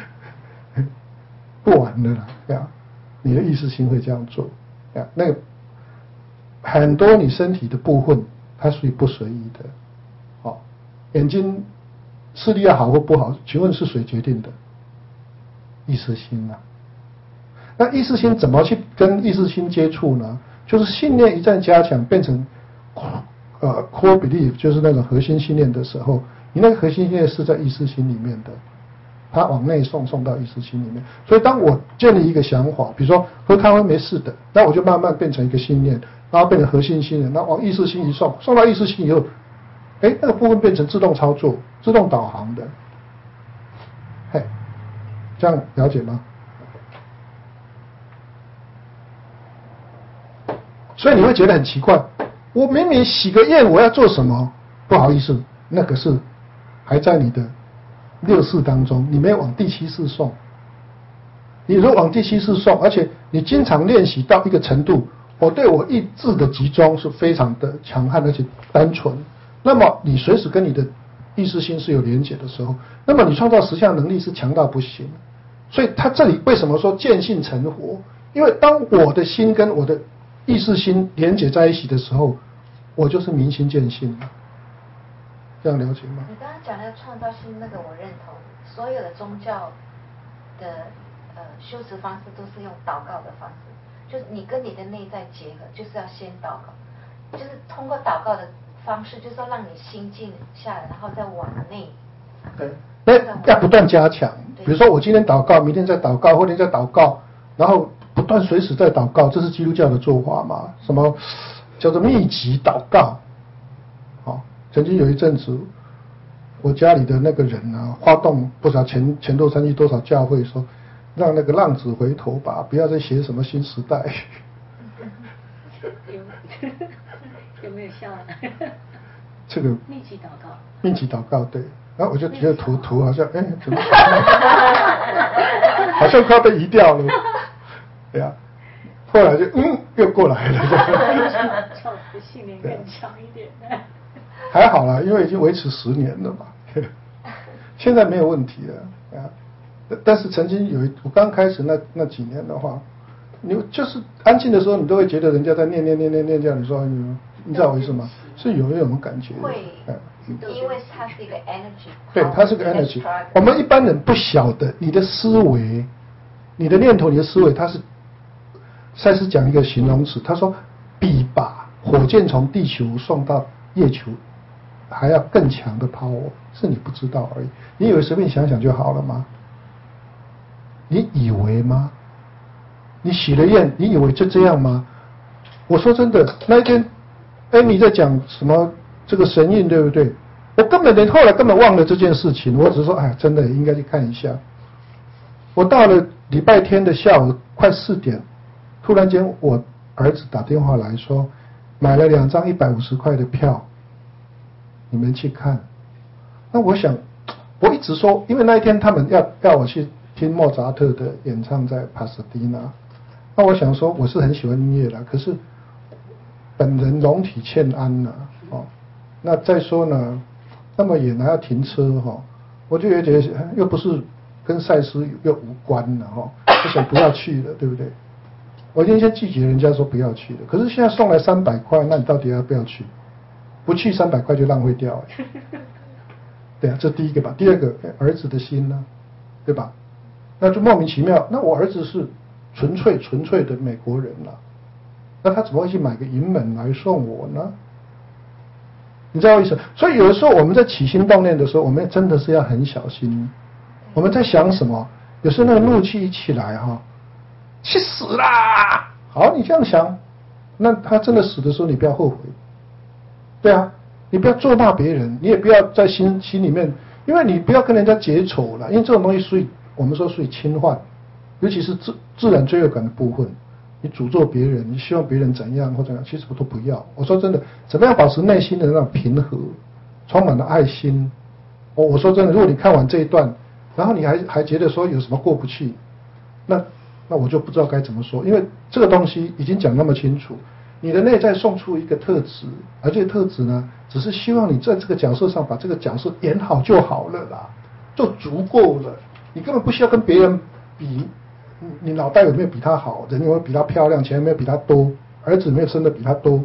不玩了啦，这样，你的意识心会这样做，啊，那个很多你身体的部分它属于不随意的，好，眼睛视力要好或不好，请问是谁决定的？意识心啊。那意识心怎么去跟意识心接触呢？就是信念一旦加强，变成呃 core belief， 就是那种核心信念的时候。你那个核心信念是在意识心里面的，它往内送，送到意识心里面。所以当我建立一个想法，比如说喝咖啡没事的，那我就慢慢变成一个信念，然后变成核心信念，然后往意识心一送，送到意识心以后，哎，那个部分变成自动操作、自动导航的。嘿，这样了解吗？所以你会觉得很奇怪，我明明许个愿，我要做什么？不好意思，那个是还在你的六识当中，你没有往第七识送。你如果往第七识送，而且你经常练习到一个程度，我对我意志的集中是非常的强悍而且单纯，那么你随时跟你的意识心是有连结的时候，那么你创造实相能力是强到不行。所以他这里为什么说见性成佛？因为当我的心跟我的意识心连结在一起的时候，我就是明心见性了。这样了解吗？ 你刚刚讲那个创造性那个我认同，所有的宗教的呃修持方式都是用祷告的方式，就是你跟你的内在结合，就是要先祷告，就是通过祷告的方式，就是要让你心静下来，然后再往内。 对，那要不断加强。比如说我今天祷告，明天再祷告，后天再祷告，然后不断随时在祷告，这是基督教的做法嘛？什么叫做密集祷告？好。曾经有一阵子，我家里的那个人啊，发动不少前前头山区多少教会说，让那个浪子回头吧，不要再写什么新时代。 有有没有效啊？ 这个密集祷告。 密集祷告，对。然后我就觉得图图好像哎，怎么好像快要被移掉了，对呀、啊。后来就嗯又过来了。 教的信念更强一点。 还好啦，因为已经维持十年了嘛，现在没有问题了啊。但是曾经有一，我刚开始那那几年的话，你就是安静的时候，你都会觉得人家在念念念念念这样，你说你你知道我意思吗？是有那种感觉。 会，因为它是一个 energy。 对，它是个 energy。我们一般人不晓得你的思维、你的念头、你的思维，它是赛斯讲一个形容词，他说比把火箭从地球送到月球还要更强的 power， 是你不知道而已。你以为随便想想就好了吗？你以为吗？你许了愿，你以为就这样吗？我说真的，那一天艾米在讲什么这个神印，对不对？我根本连后来根本忘了这件事情，我只是说，哎，真的应该去看一下。我到了礼拜天的下午快四点，突然间我儿子打电话来说，买了两张一百五十块的票。你们去看，那我想，我一直说，因为那一天他们要要我去听莫扎特的演唱在帕萨迪纳，那我想说我是很喜欢音乐啦，可是本人容体欠安呐，哦，那再说呢，那么远还要停车哈、哦，我就觉得又不是跟赛斯又无关了哈、哦，我想不要去了，对不对？我今天先拒绝人家说不要去了，可是现在送来三百块，那你到底要不要去？不去三百块就浪费掉哎，对啊，这第一个吧。第二个，儿子的心呢，对吧？那就莫名其妙。那我儿子是纯粹纯粹的美国人了、啊，那他怎么会去买个银门来送我呢？你知道我意思？所以有的时候我们在起心动念的时候，我们真的是要很小心。我们在想什么？ 有时候那个怒气一起来哈、哦，去死啦！好，你这样想，那他真的死的时候，你不要后悔。对啊，你不要咒骂别人，你也不要在心心里面，因为你不要跟人家结仇了，因为这种东西属于我们说属于侵犯，尤其是自自然罪恶感的部分。你诅咒别人，你希望别人怎样或怎样，其实我都不要。我说真的，怎么样保持内心的那种平和，充满了爱心。我我说真的，如果你看完这一段，然后你还还觉得说有什么过不去，那那我就不知道该怎么说，因为这个东西已经讲那么清楚，你的内在送出一个特质，而这个特质呢，只是希望你在这个角色上把这个角色演好就好了啦，就足够了，你根本不需要跟别人比。你脑袋有没有比他好？人有没有比他漂亮？钱有没有比他多？儿子有没有生的比他多？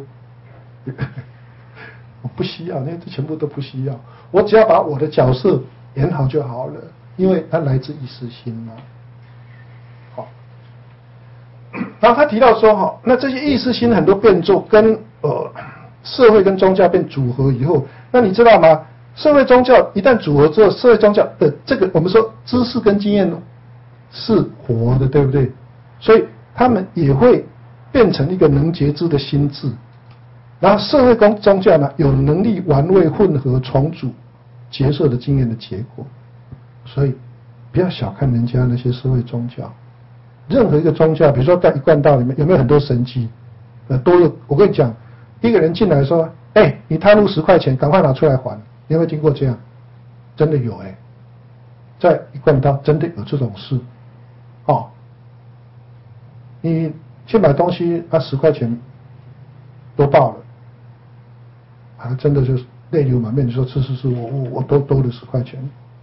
我不需要，那些全部都不需要。我只要把我的角色演好就好了，因为它来自意识心嘛。好，然后他提到说，哈，那这些意识心很多变奏跟呃社会跟宗教变组合以后，那你知道吗？社会宗教一旦组合之后，社会宗教的这个我们说知识跟经验是活的，对不对？所以他们也会变成一个能觉知的心智。然后社会宗宗教呢，有能力玩味、混合、重组、结社的经验的结果。所以不要小看人家那些社会宗教。任何一个宗教，比如说在一贯道里面有没有很多神迹？呃，都有。我跟你讲，一个人进来说：“哎，你贪污十块钱，赶快拿出来还。”你有没有听过这样？真的有哎，在一贯道真的有这种事。哦，你去买东西，啊，十块钱都报了，啊，真的就是泪流满面。你说是是是，我我我都兜了十块钱，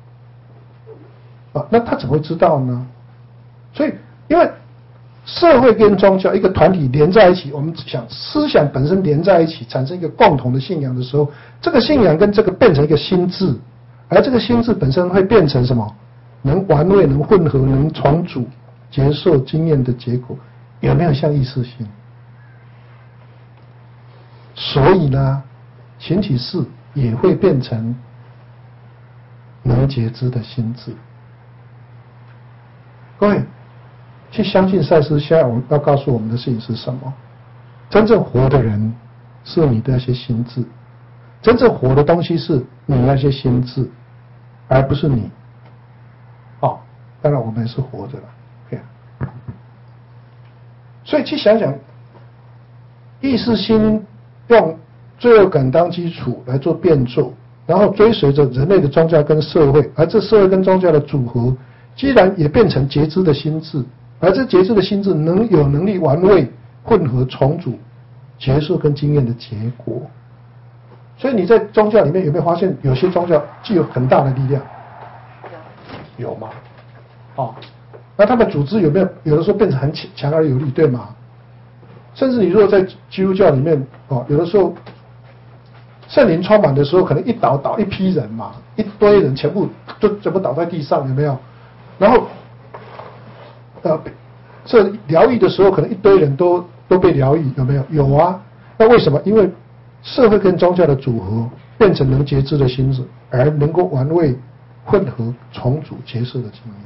啊，那他怎么会知道呢？所以，因为社会跟宗教一个团体连在一起，我们想思想本身连在一起，产生一个共同的信仰的时候，这个信仰跟这个变成一个心智，而这个心智本身会变成什么？能玩味、能混合、能重组、接受经验的结果，有没有像意识心？所以呢，形体识也会变成能觉知的心智。各位，去相信赛斯，现在我们要告诉我们的事情是什么？真正活的人是你的那些心智，真正活的东西是你那些心智，而不是你。哦，当然我们也是活着了，对啊。所以去想想，意识心用罪恶感当基础来做变奏，然后追随着人类的宗教跟社会，而这社会跟宗教的组合，既然也变成觉知的心智，而这觉知的心智能有能力玩味、混合、重组、结束跟经验的结果。所以你在宗教里面有没有发现，有些宗教具有很大的力量？有吗？哦，那他们组织有没有有的时候变成很强强而有力，对吗？甚至你如果在基督教里面，哦，有的时候圣灵充满的时候，可能一倒倒一批人嘛，一堆人全部就全部倒在地上，有没有？然后，呃，这疗愈的时候，可能一堆人都都被疗愈，有没有？有啊。那为什么？因为社会跟宗教的组合变成能觉知的心智，而能够玩味、混合、重组、结社的经验。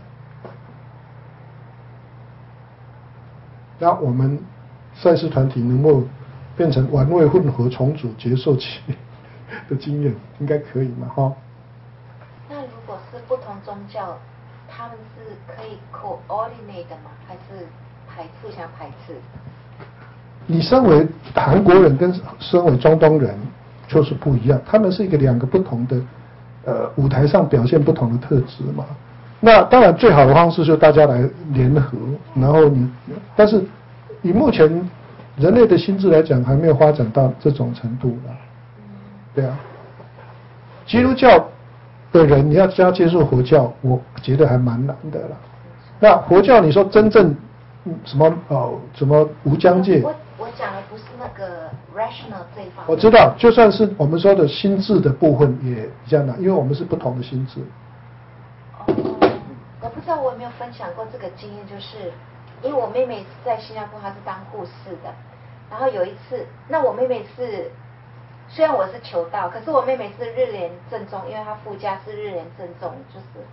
那我们赛事团体能够变成玩味、混合、重组、结社的经验，应该可以嘛？哈。 那如果是不同宗教，他们是可以 coordinate 的吗？还是排互相排斥？ 你身为韩国人跟身为中东人就是不一样，他们是一个两个不同的呃舞台上表现不同的特质嘛。那当然最好的方式就是大家来联合，然后你，但是以目前人类的心智来讲，还没有发展到这种程度啦。对啊，基督教的人你要加接受佛教，我觉得还蛮难的啦。那佛教你说真正什么哦什么无疆界？ 我我讲的不是那个 rational 这一方面。 我知道，就算是我们说的心智的部分也比较难，因为我们是不同的心智。 我不知道我有没有分享过这个经验，就是因为我妹妹是在新加坡，她是当护士的。然后有一次，那我妹妹是虽然我是求道，可是我妹妹是日莲正宗，因为她夫家是日莲正宗，就是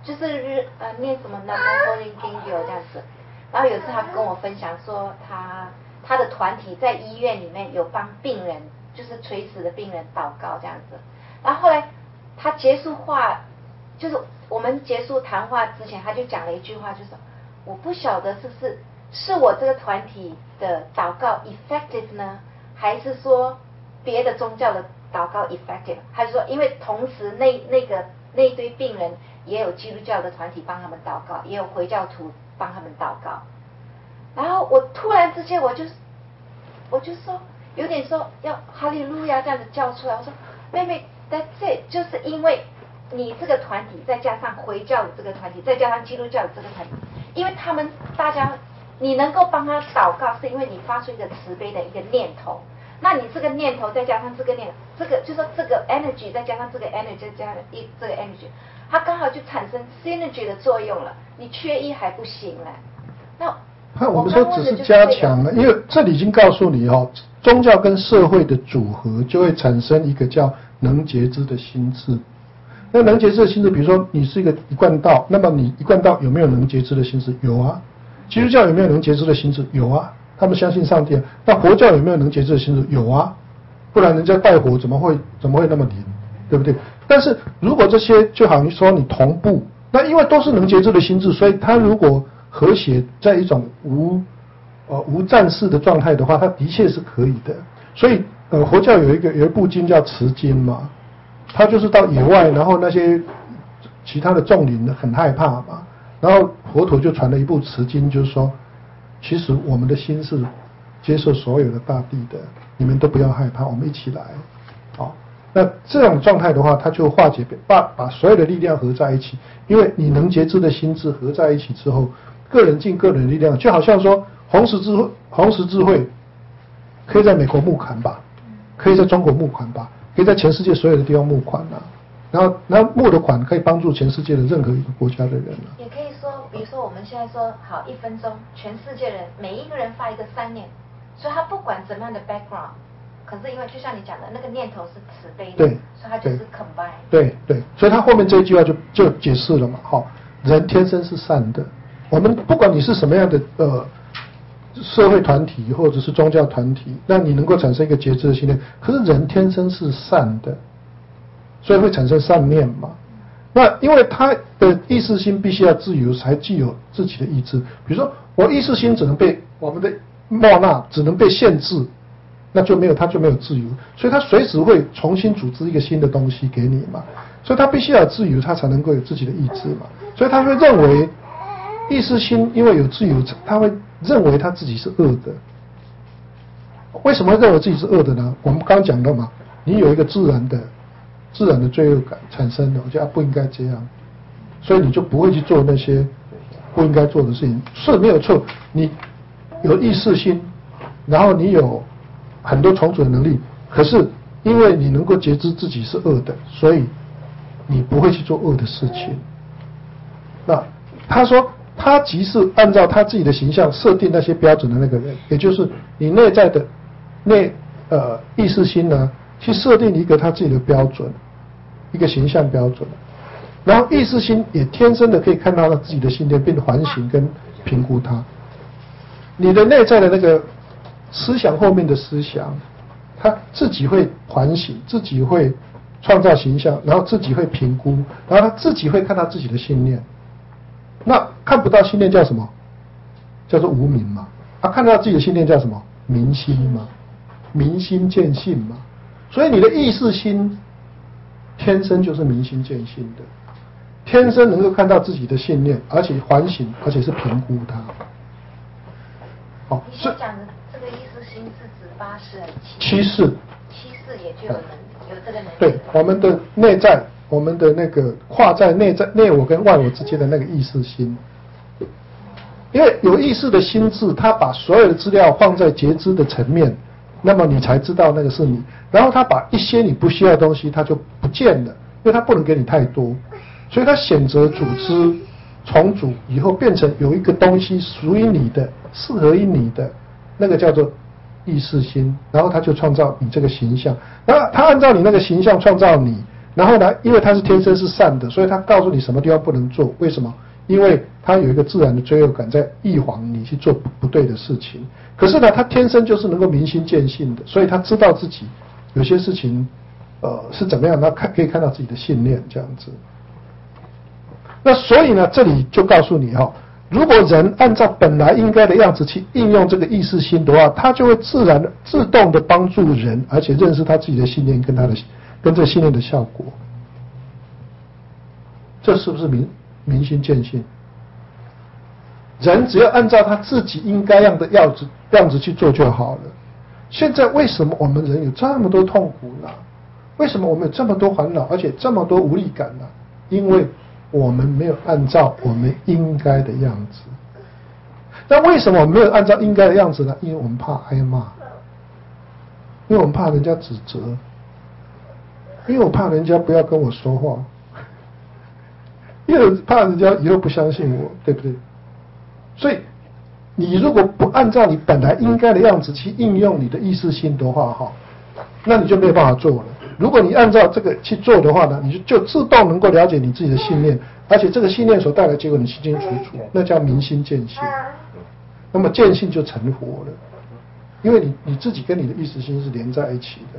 就是日呃念什么南无佛林经有这样子。然后有一次他跟我分享说他他的团体在医院里面有帮病人，就是垂死的病人祷告这样子。然后后来他结束话，就是我们结束谈话之前，他就讲了一句话，就是我不晓得是不是是我这个团体的祷告 effective 呢，还是说别的宗教的祷告 effective？ 还是说因为同时那那个那一堆病人也有基督教的团体帮他们祷告，也有回教徒帮他们祷告。然后我突然之间我就我就说有点说要哈利路亚这样子叫出来，我说妹妹 that's it， 就是因为你这个团体再加上回教的这个团体再加上基督教的这个团体，因为他们大家你能够帮他祷告是因为你发出一个慈悲的一个念头，那你这个念头再加上这个念这个就是说这个 energy 再加上这个 energy 再加上一这个 energy， 它刚好就产生 synergy 的作用了，你缺一还不行了。那那我们说只是加强了，因为这里已经告诉你哦，宗教跟社会的组合就会产生一个叫能觉知的心智。那能觉知的心智，比如说你是一个一贯道，那么你一贯道有没有能觉知的心智？有啊。基督教有没有能觉知的心智？有啊。他们相信上帝啊。那佛教有没有能觉知的心智？有啊。不然人家拜火怎么会怎么会那么灵，对不对？但是如果这些就好像说你同步，那因为都是能觉知的心智，所以它如果和谐在一种无呃无战事的状态的话，它的确是可以的。所以呃佛教有一个有一部经叫持经嘛，它就是到野外，然后那些其他的众灵很害怕嘛，然后佛陀就传了一部持经，就是说其实我们的心是接受所有的大地的，你们都不要害怕，我们一起来。好，那这种状态的话，它就化解把把所有的力量合在一起，因为你能觉知的心智合在一起之后，个人尽个人的力量，就好像说红十字会红十字会可以在美国募款吧，可以在中国募款吧，可以在全世界所有的地方募款啊，然后然后募的款可以帮助全世界的任何一个国家的人啊。 也可以说，比如说我们现在说好一分钟，全世界人每一个人发一个三念，所以他不管怎么样的 background， 可是因为就像你讲的那个念头是慈悲的， 对， 所以他就是 combine。 对对，所以他后面这一句话就就解释了嘛，好，人天生是善的，我们不管你是什么样的呃社会团体或者是宗教团体，那你能够产生一个觉知的信念，可是人天生是善的，所以会产生善念嘛。那因为他的意识心必须要自由，才具有自己的意志。比如说我意识心只能被我们的莫纳只能被限制，那就没有他就没有自由，所以他随时会重新组织一个新的东西给你嘛。所以他必须要有自由，他才能够有自己的意志嘛。所以他会认为意识心因为有自由，他会认为他自己是恶的。为什么会认为自己是恶的呢？我们刚刚讲到嘛，你有一个自然的自然的罪恶感产生了，我觉得不应该这样，所以你就不会去做那些不应该做的事情。是没有错，你有意识心，然后你有很多重组的能力，可是因为你能够觉知自己是恶的，所以你不会去做恶的事情。那他说他即是按照他自己的形象设定那些标准的那个人，也就是你内在的内呃意识心呢，去设定一个他自己的标准，一个形象标准，然后意识心也天生的可以看到他自己的信念，并反省跟评估它。你的内在的那个思想后面的思想，他自己会反省，自己会创造形象，然后自己会评估，然后他自己会看到自己的信念。那看不到信念叫什么？叫做无明嘛。啊，看到自己的信念叫什么？明心嘛。明心见性嘛。所以你的意识心天生就是明心见性的，天生能够看到自己的信念，而且反省，而且是评估它。 好，你所讲的这个意识心是指八识还是七识？ 七识也就有能有这个能力。 对，我们的内在，我们的那个跨在内在内我跟外我之间的那个意识心。因为有意识的心智，它把所有的资料放在觉知的层面，那么你才知道那个是你。然后他把一些你不需要的东西，它就不见了，因为它不能给你太多，所以他选择组织重组以后，变成有一个东西属于你的，适合于你的，那个叫做意识心，然后他就创造你这个形象，然后他按照你那个形象创造你， 然后呢，因为他是天生是善的，所以他告诉你什么地方不能做。为什么？因为他有一个自然的罪恶感在预防你去做不不对的事情。可是呢，他天生就是能够明心见性的，所以他知道自己有些事情，呃，是怎么样，他看可以看到自己的信念这样子。那所以呢，这里就告诉你哈、哦，如果人按照本来应该的样子去应用这个意识心的话，他就会自然的、自动的帮助人，而且认识他自己的信念跟他的跟这个信念的效果。这是不是明明心见性？人只要按照他自己应该样的样子样子去做就好了。现在为什么我们人有这么多痛苦呢？为什么我们有这么多烦恼，而且这么多无力感呢？因为我们没有按照我们应该的样子。那为什么我们没有按照应该的样子呢？因为我们怕挨骂，因为我们怕人家指责，因为我怕人家不要跟我说话，因为我怕人家以后不相信我，对不对？所以你如果不按照你本来应该的样子去应用你的意识心的话，哈，那你就没有办法做了。如果你按照这个去做的话呢，你就就自动能够了解你自己的信念，而且这个信念所带来的结果你清清楚楚，那叫明心见性。那么见性就成佛了，因为你你自己跟你的意识心是连在一起的。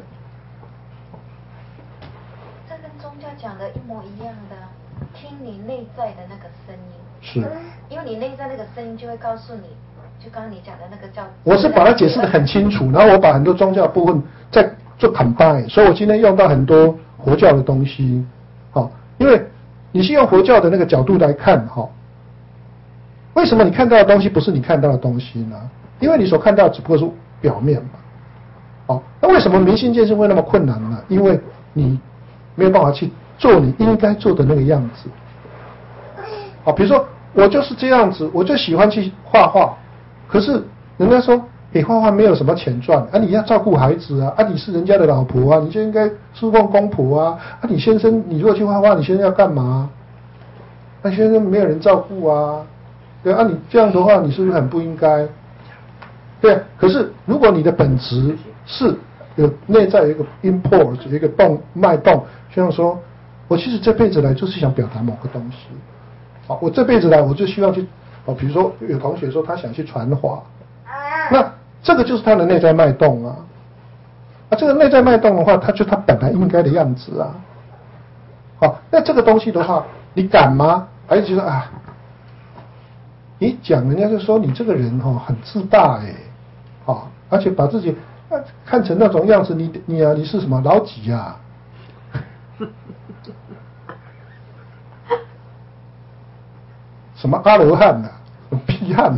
这跟宗教讲的一模一样的，听你内在的那个声音。 是。 因为你内在那个声音就会告诉你，就刚刚你讲的那个叫。 我是把它解释得很清楚，然后我把很多宗教部分再做 combine， 所以我今天用到很多佛教的东西，好，因为你是用佛教的那个角度来看，哈，为什么你看到的东西不是你看到的东西呢？因为你所看到的只不过是表面嘛，好，那为什么明心见性会那么困难呢？因为你没有办法去做你应该做的那个样子，好，比如说我就是这样子，我就喜欢去画画，可是人家说。你画画没有什么钱赚啊！你要照顾孩子啊！啊，你是人家的老婆啊，你就应该侍奉公婆啊！啊，你先生，你如果去画画，你先生要干嘛？那、啊、先生没有人照顾啊，对啊，你这样的话，你是不是很不应该？对，可是如果你的本质是有内在有一个 import， 有一个动脉动，就像说，我其实这辈子来就是想表达某个东西，好，我这辈子来我就希望去，哦，比如说有同学说他想去传话，那。这个就是他的内在脉动啊，啊，这个内在脉动的话，它就他本来应该的样子啊。好，那这个东西的话，你敢吗？还是觉得啊，你讲人家就说你这个人哈、哦、很自大哎，啊，而且把自己看成那种样子，你你啊你是什么老几啊？什么阿罗汉呐、啊，屁汉的。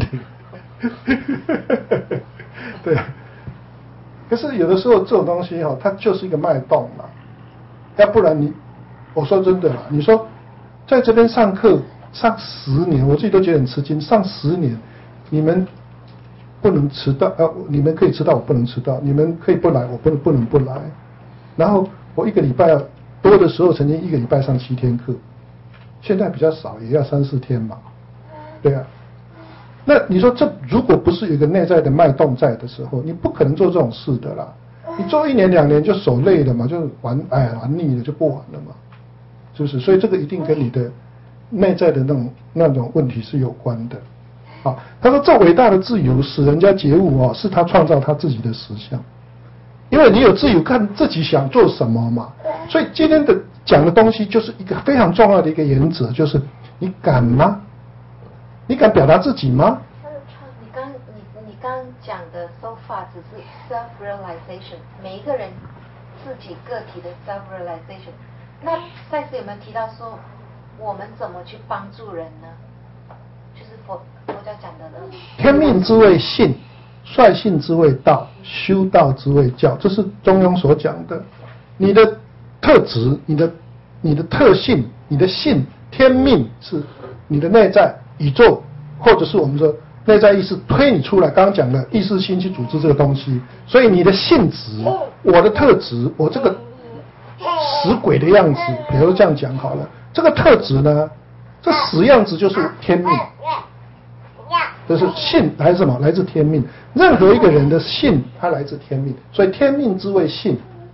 对，可是有的时候这种东西哈、哦，它就是一个脉动嘛，要不然你，我说真的啦，你说在这边上课上十年，我自己都觉得很吃惊，上十年，你们不能迟到，呃，你们可以迟到，我不能迟到，你们可以不来，我不能不能不来，然后我一个礼拜多的时候，曾经一个礼拜上七天课，现在比较少，也要三四天嘛，对啊。那你说这如果不是有一个内在的脉动在的时候，你不可能做这种事的啦。你做一年两年就手累了嘛，就玩哎玩腻了就不玩了嘛，是不是？所以这个一定跟你的内在的那种那种问题是有关的。好，他说这伟大的自由使人家觉悟哦，是他创造他自己的实相，因为你有自由看自己想做什么嘛。所以今天的讲的东西就是一个非常重要的一个原则，就是你敢吗？你敢表达自己吗？ 你刚你你刚讲的 so far 只是 self realization， 每一个人自己个体的 self realization。那赛斯有没有提到说，我们怎么去帮助人呢？就是佛佛教讲的呢。 天命之谓性，率性之谓道，修道之谓教，这是中庸所讲的。你的特质，你的你的特性，你的性，天命是你的内在。宇宙，或者是我们说内在意识推你出来，刚刚讲的意识心去组织这个东西，所以你的性质，我的特质，我这个死鬼的样子，比如这样讲好了，这个特质呢，这死样子就是天命，就是性来自什么？来自天命。任何一个人的性，它来自天命，所以天命之谓性。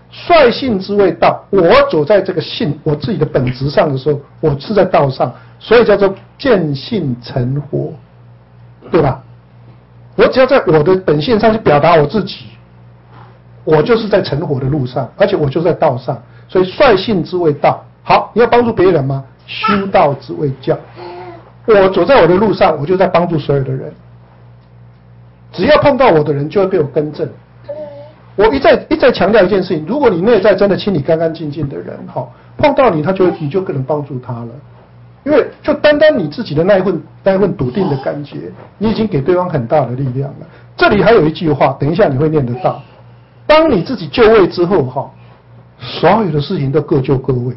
率性之谓道。我走在这个性我自己的本质上的时候，我是在道上，所以叫做见性成佛，对吧？我只要在我的本性上去表达我自己，我就是在成佛的路上，而且我就在道上。所以率性之谓道。好，你要帮助别人吗？修道之谓教。我走在我的路上，我就在帮助所有的人。只要碰到我的人，就会被我更正。我一再一再强调一件事情：如果你内在真的清理干干净净的人，好，碰到你，他就你就更能帮助他了。因为就单单你自己的那一份那一份笃定的感觉，你已经给对方很大的力量了。这里还有一句话，等一下你会念得到：当你自己就位之后，哈，所有的事情都各就各位。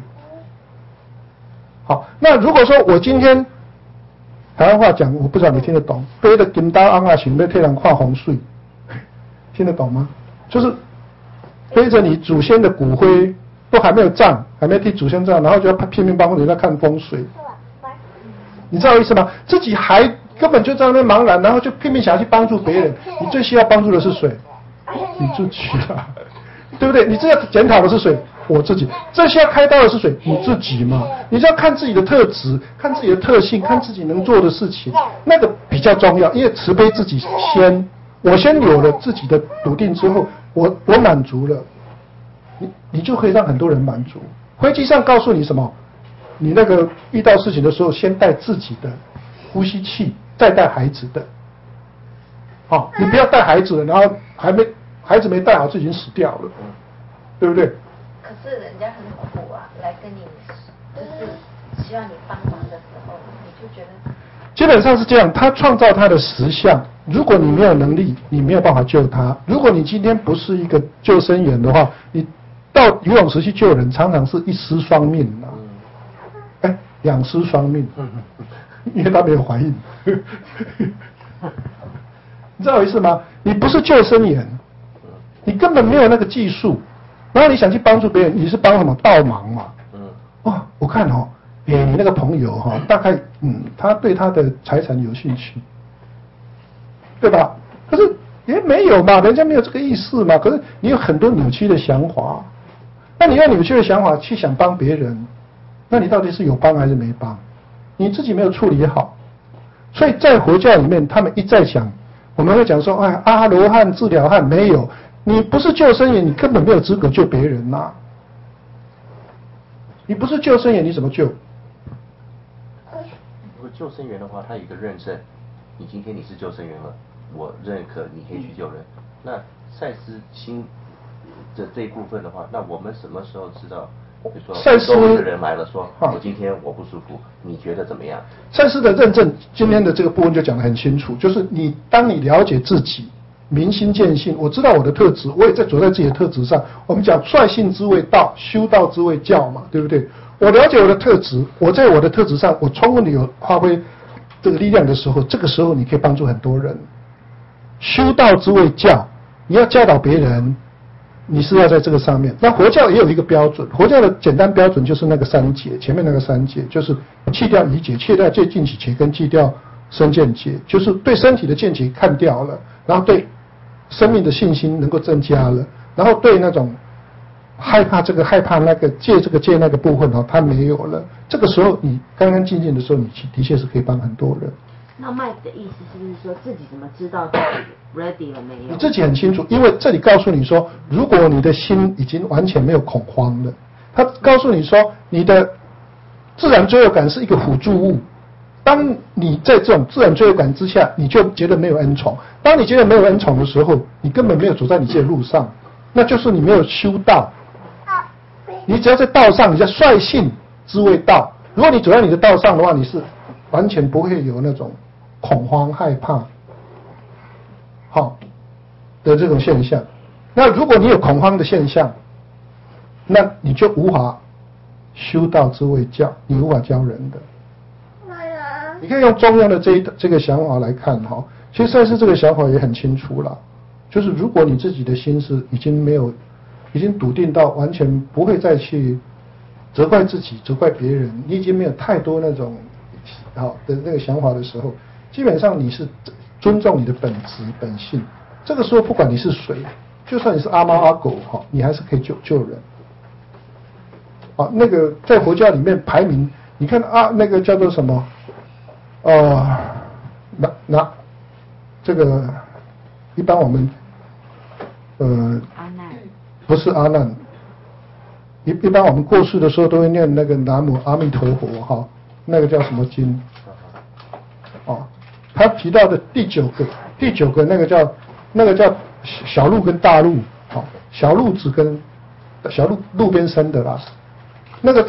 好，那如果说我今天台湾话讲，我不知道你听得懂，背着金刀昂啊，想要替人看风水，听得懂吗？就是背着你祖先的骨灰，都还没有葬，还没替祖先葬，然后就要拼命帮人家看风水，你知道意思吗？自己还根本就在那边茫然，然后就拼命想要去帮助别人。你最需要帮助的是谁？你自己啊，对不对？你这要检讨的是谁？我自己。这需要开刀的是谁？你自己嘛。你就要看自己的特质，看自己的特性，看自己能做的事情，那个比较重要。因为慈悲自己先，我先有了自己的笃定之后，我我满足了，你你就可以让很多人满足。飞机上告诉你什么？你那个遇到事情的时候，先带自己的呼吸器，再带孩子的。好、哦，你不要带孩子了，然后还没孩子没带好，就已经死掉了，对不对？ 可是人家很苦啊，来跟你就是需要你帮忙的时候，你就觉得基本上是这样。他创造他的实相，如果你没有能力，你没有办法救他。如果你今天不是一个救生员的话，你到游泳池去救人，常常是一尸双命啊，哎，两尸双命，因为他没有怀孕。你知道我意思吗？你不是救生员，你根本没有那个技术，然后你想去帮助别人，你是帮什么倒忙嘛？嗯，哦，我看哦，哎，你那个朋友哈、哦，大概嗯，他对他的财产有兴趣，对吧？可是也没有嘛，人家没有这个意思嘛。可是你有很多扭曲的想法，那你用扭曲的想法去想帮别人，那你到底是有帮还是没帮？你自己没有处理好。所以在佛教里面，他们一再讲。我们会讲说，哎，阿罗汉治疗汉没有，你不是救生员，你根本没有资格救别人呐、啊。你不是救生员，你怎么救？ 如果救生员的话，他有一个认证，你今天你是救生员了，我认可你可以去救人。那赛斯心的这一部分的话，那我们什么时候知道？比如说，赛斯一个人来了说，我今天我不舒服，你觉得怎么样？ 赛斯的认证，今天的这个部分就讲得很清楚，就是你当你了解自己，明心见性，我知道我的特质，我也在走在自己的特质上。我们讲率性之谓道，修道之谓教嘛，对不对？我了解我的特质，我在我的特质上，我充分的有发挥这个力量的时候，这个时候你可以帮助很多人。修道之谓教，你要教导别人。你是要在这个上面，那佛教也有一个标准，佛教的简单标准就是那个三界，前面那个三界就是弃掉疑解，弃掉戒禁起劫跟弃掉身见解，就是对身体的见解看掉了，然后对生命的信心能够增加了，然后对那种害怕这个害怕那个戒这个戒那个部分哦，它没有了。这个时候你干干净净的时候，你的确是可以帮很多人。 那麦的意思是不是说自己怎么知道自己 ready 了没有？ 你自己很清楚，因为这里告诉你说，如果你的心已经完全没有恐慌了，他告诉你说，你的自然罪恶感是一个辅助物。当你在这种自然罪恶感之下，你就觉得没有恩宠。当你觉得没有恩宠的时候，你根本没有走在你自己的路上，那就是你没有修道。你只要在道上，你叫率性之谓道。如果你走在你的道上的话，你是完全不会有那种恐慌、害怕，好的这种现象。那如果你有恐慌的现象，那你就无法修道之谓教，你无法教人的。你可以用中庸的这一这个想法来看哈，其实赛斯这个想法也很清楚了，就是如果你自己的心是已经没有，已经笃定到完全不会再去责怪自己、责怪别人，你已经没有太多那种好的那个想法的时候，基本上你是尊重你的本质本性。这个时候不管你是谁， 就算你是阿猫阿狗哈，你还是可以救救人。啊，那个在佛教里面排名，你看啊，那个叫做什么？呃，那那这个一般我们呃阿难不是阿难，一一般我们过世的时候都会念那个南无阿弥陀佛哈，那个叫什么经？哦，他提到的第九个，第九个那个叫那个叫小路跟大路，好，小路子跟小路路边生的啦，那个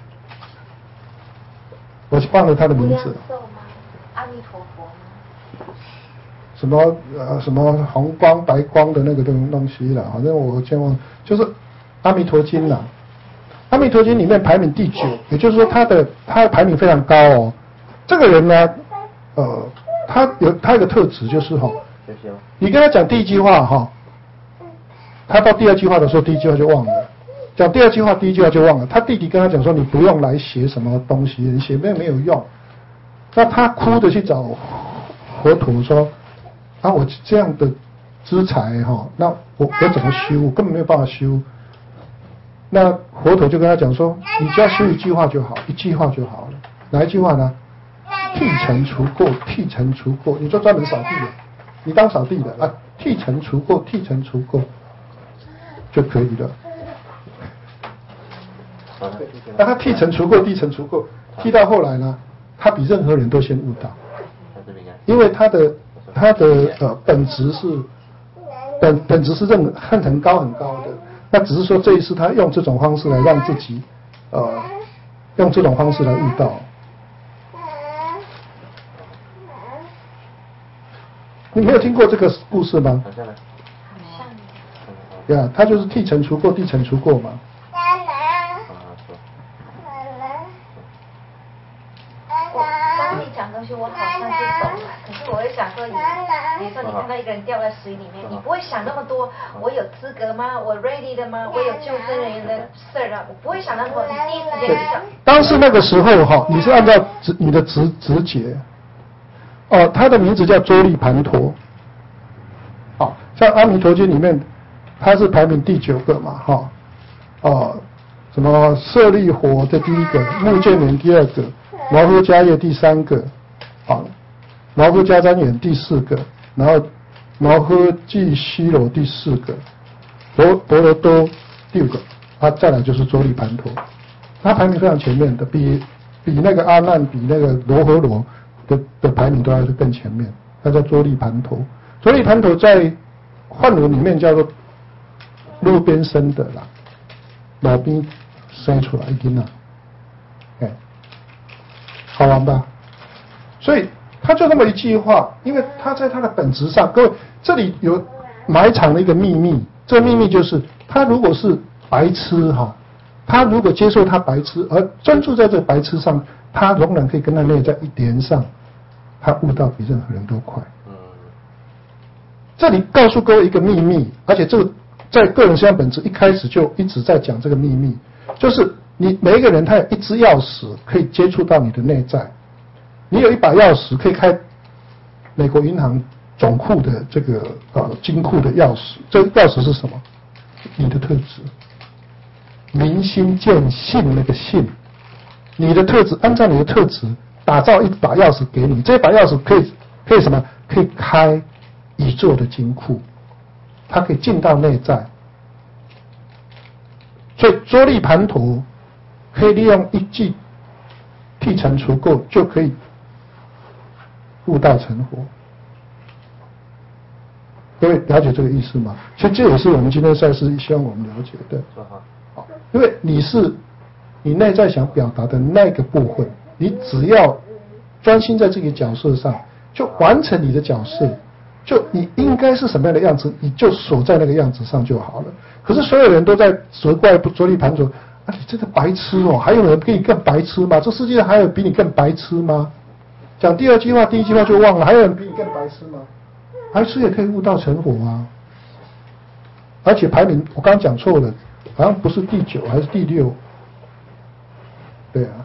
我忘了他的名字。 无量寿吗？阿弥陀佛吗？ 什么呃什么红光白光的那个东东西了，反正我先忘，就是阿弥陀经啦。阿弥陀经里面排名第九，也就是说他的他的排名非常高哦。这个人呢，呃，他有他有个特质就是哈、哦，你跟他讲第一句话哈、哦，他到第二句话的时候，第一句话就忘了；讲第二句话，第一句话就忘了。他弟弟跟他讲说，你不用来写什么东西，你写没没有用。那他哭着去找佛陀说。啊，我这样的资财哈，那我我怎么修？我根本没有办法修。那佛陀就跟他讲说，你只要修一句话就好，一句话就好了。哪一句话呢？剃尘除垢，剃尘除垢。你就专门扫地的，你当扫地的啊，剃尘除垢，剃尘除垢就可以了。那他剃尘除垢，剃尘除垢，剃到后来呢，他比任何人都先悟到，因为他的。他的呃本质是本本质是认很很高很高的，那只是说这一次他用这种方式来让自己呃用这种方式来悟道。你没有听过这个故事吗？ 好像。 对啊，他就是剃尘除垢，剃尘除垢嘛。 当你讲东西，我好像是懂了，可是我会想说，你比如说你看到一个人掉在水里面，你不会想那么多，我有资格吗？我 ready 的吗？我有救生人员的事儿啊，我不会想那么多，你第一时间就想。 当时那个时候哈，你是按照直你的直直觉，哦，他的名字叫周利盘陀，好，像阿弥陀经里面，他是排名第九个嘛，哈，哦，什么舍利火的第一个，目犍连第二个。毛夫迦叶第三个，啊，毛夫迦旃延第四个，然后毛夫季希罗第四个，婆婆罗多第五个，啊，再来就是周利盘陀，他排名非常前面的，比比那个阿难比那个罗诃罗的的排名都要是更前面，他叫周利盘陀。周利盘陀在梵文里面叫做路边生的啦，路边生出来的囡仔，哎。好玩吧？所以他就那么一句话，因为他在他的本质上，各位这里有埋藏了一个秘密，这个秘密就是他如果是白痴哈，他如果接受他白痴而专注在这个白痴上，他仍然可以跟他内在一连上，他悟到比任何人都快。这里告诉各位一个秘密，而且这个在个人实相本质一开始就一直在讲这个秘密，就是。你每一个人他有一支钥匙可以接触到你的内在，你有一把钥匙可以开美国银行总库的这个呃金库的钥匙，这个钥匙是什么？你的特质，明心见性那个性，你的特质，按照你的特质打造一把钥匙给你，这把钥匙可以可以什么？可以开宇宙的金库，它可以进到内在，所以周利盘陀。可以利用一句剃尘除垢，就可以悟道成佛。各位了解这个意思吗？其实这也是我们今天赛事希望我们了解的。好，因为你是你内在想表达的那个部分，你只要专心在这个角色上，就完成你的角色，就你应该是什么样的样子，你就锁在那个样子上就好了。可是所有人都在责怪周利盘陀。啊，你这个白痴哦！还有人比你更白痴吗？这世界上还有比你更白痴吗？讲第二句话，第一句话就忘了，还有人比你更白痴吗？白痴也可以悟道成佛啊！而且排名我刚刚讲错了，好像不是第九还是第六？对啊，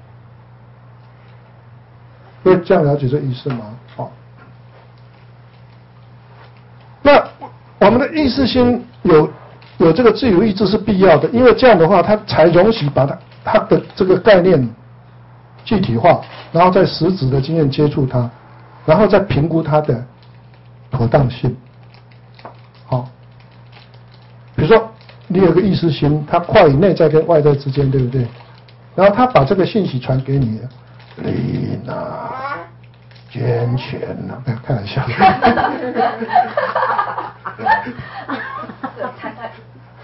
会这样了解这意思吗？好，那我们的意识心有有这个自由意志是必要的，因为这样的话，它才容许把它它的这个概念具体化，然后在实质的经验接触它，然后再评估它的妥当性。好，比如说你有个意识心，它跨于内在跟外在之间，对不对？然后它把这个信息传给你，丽娜。捐钱了，没有开玩笑。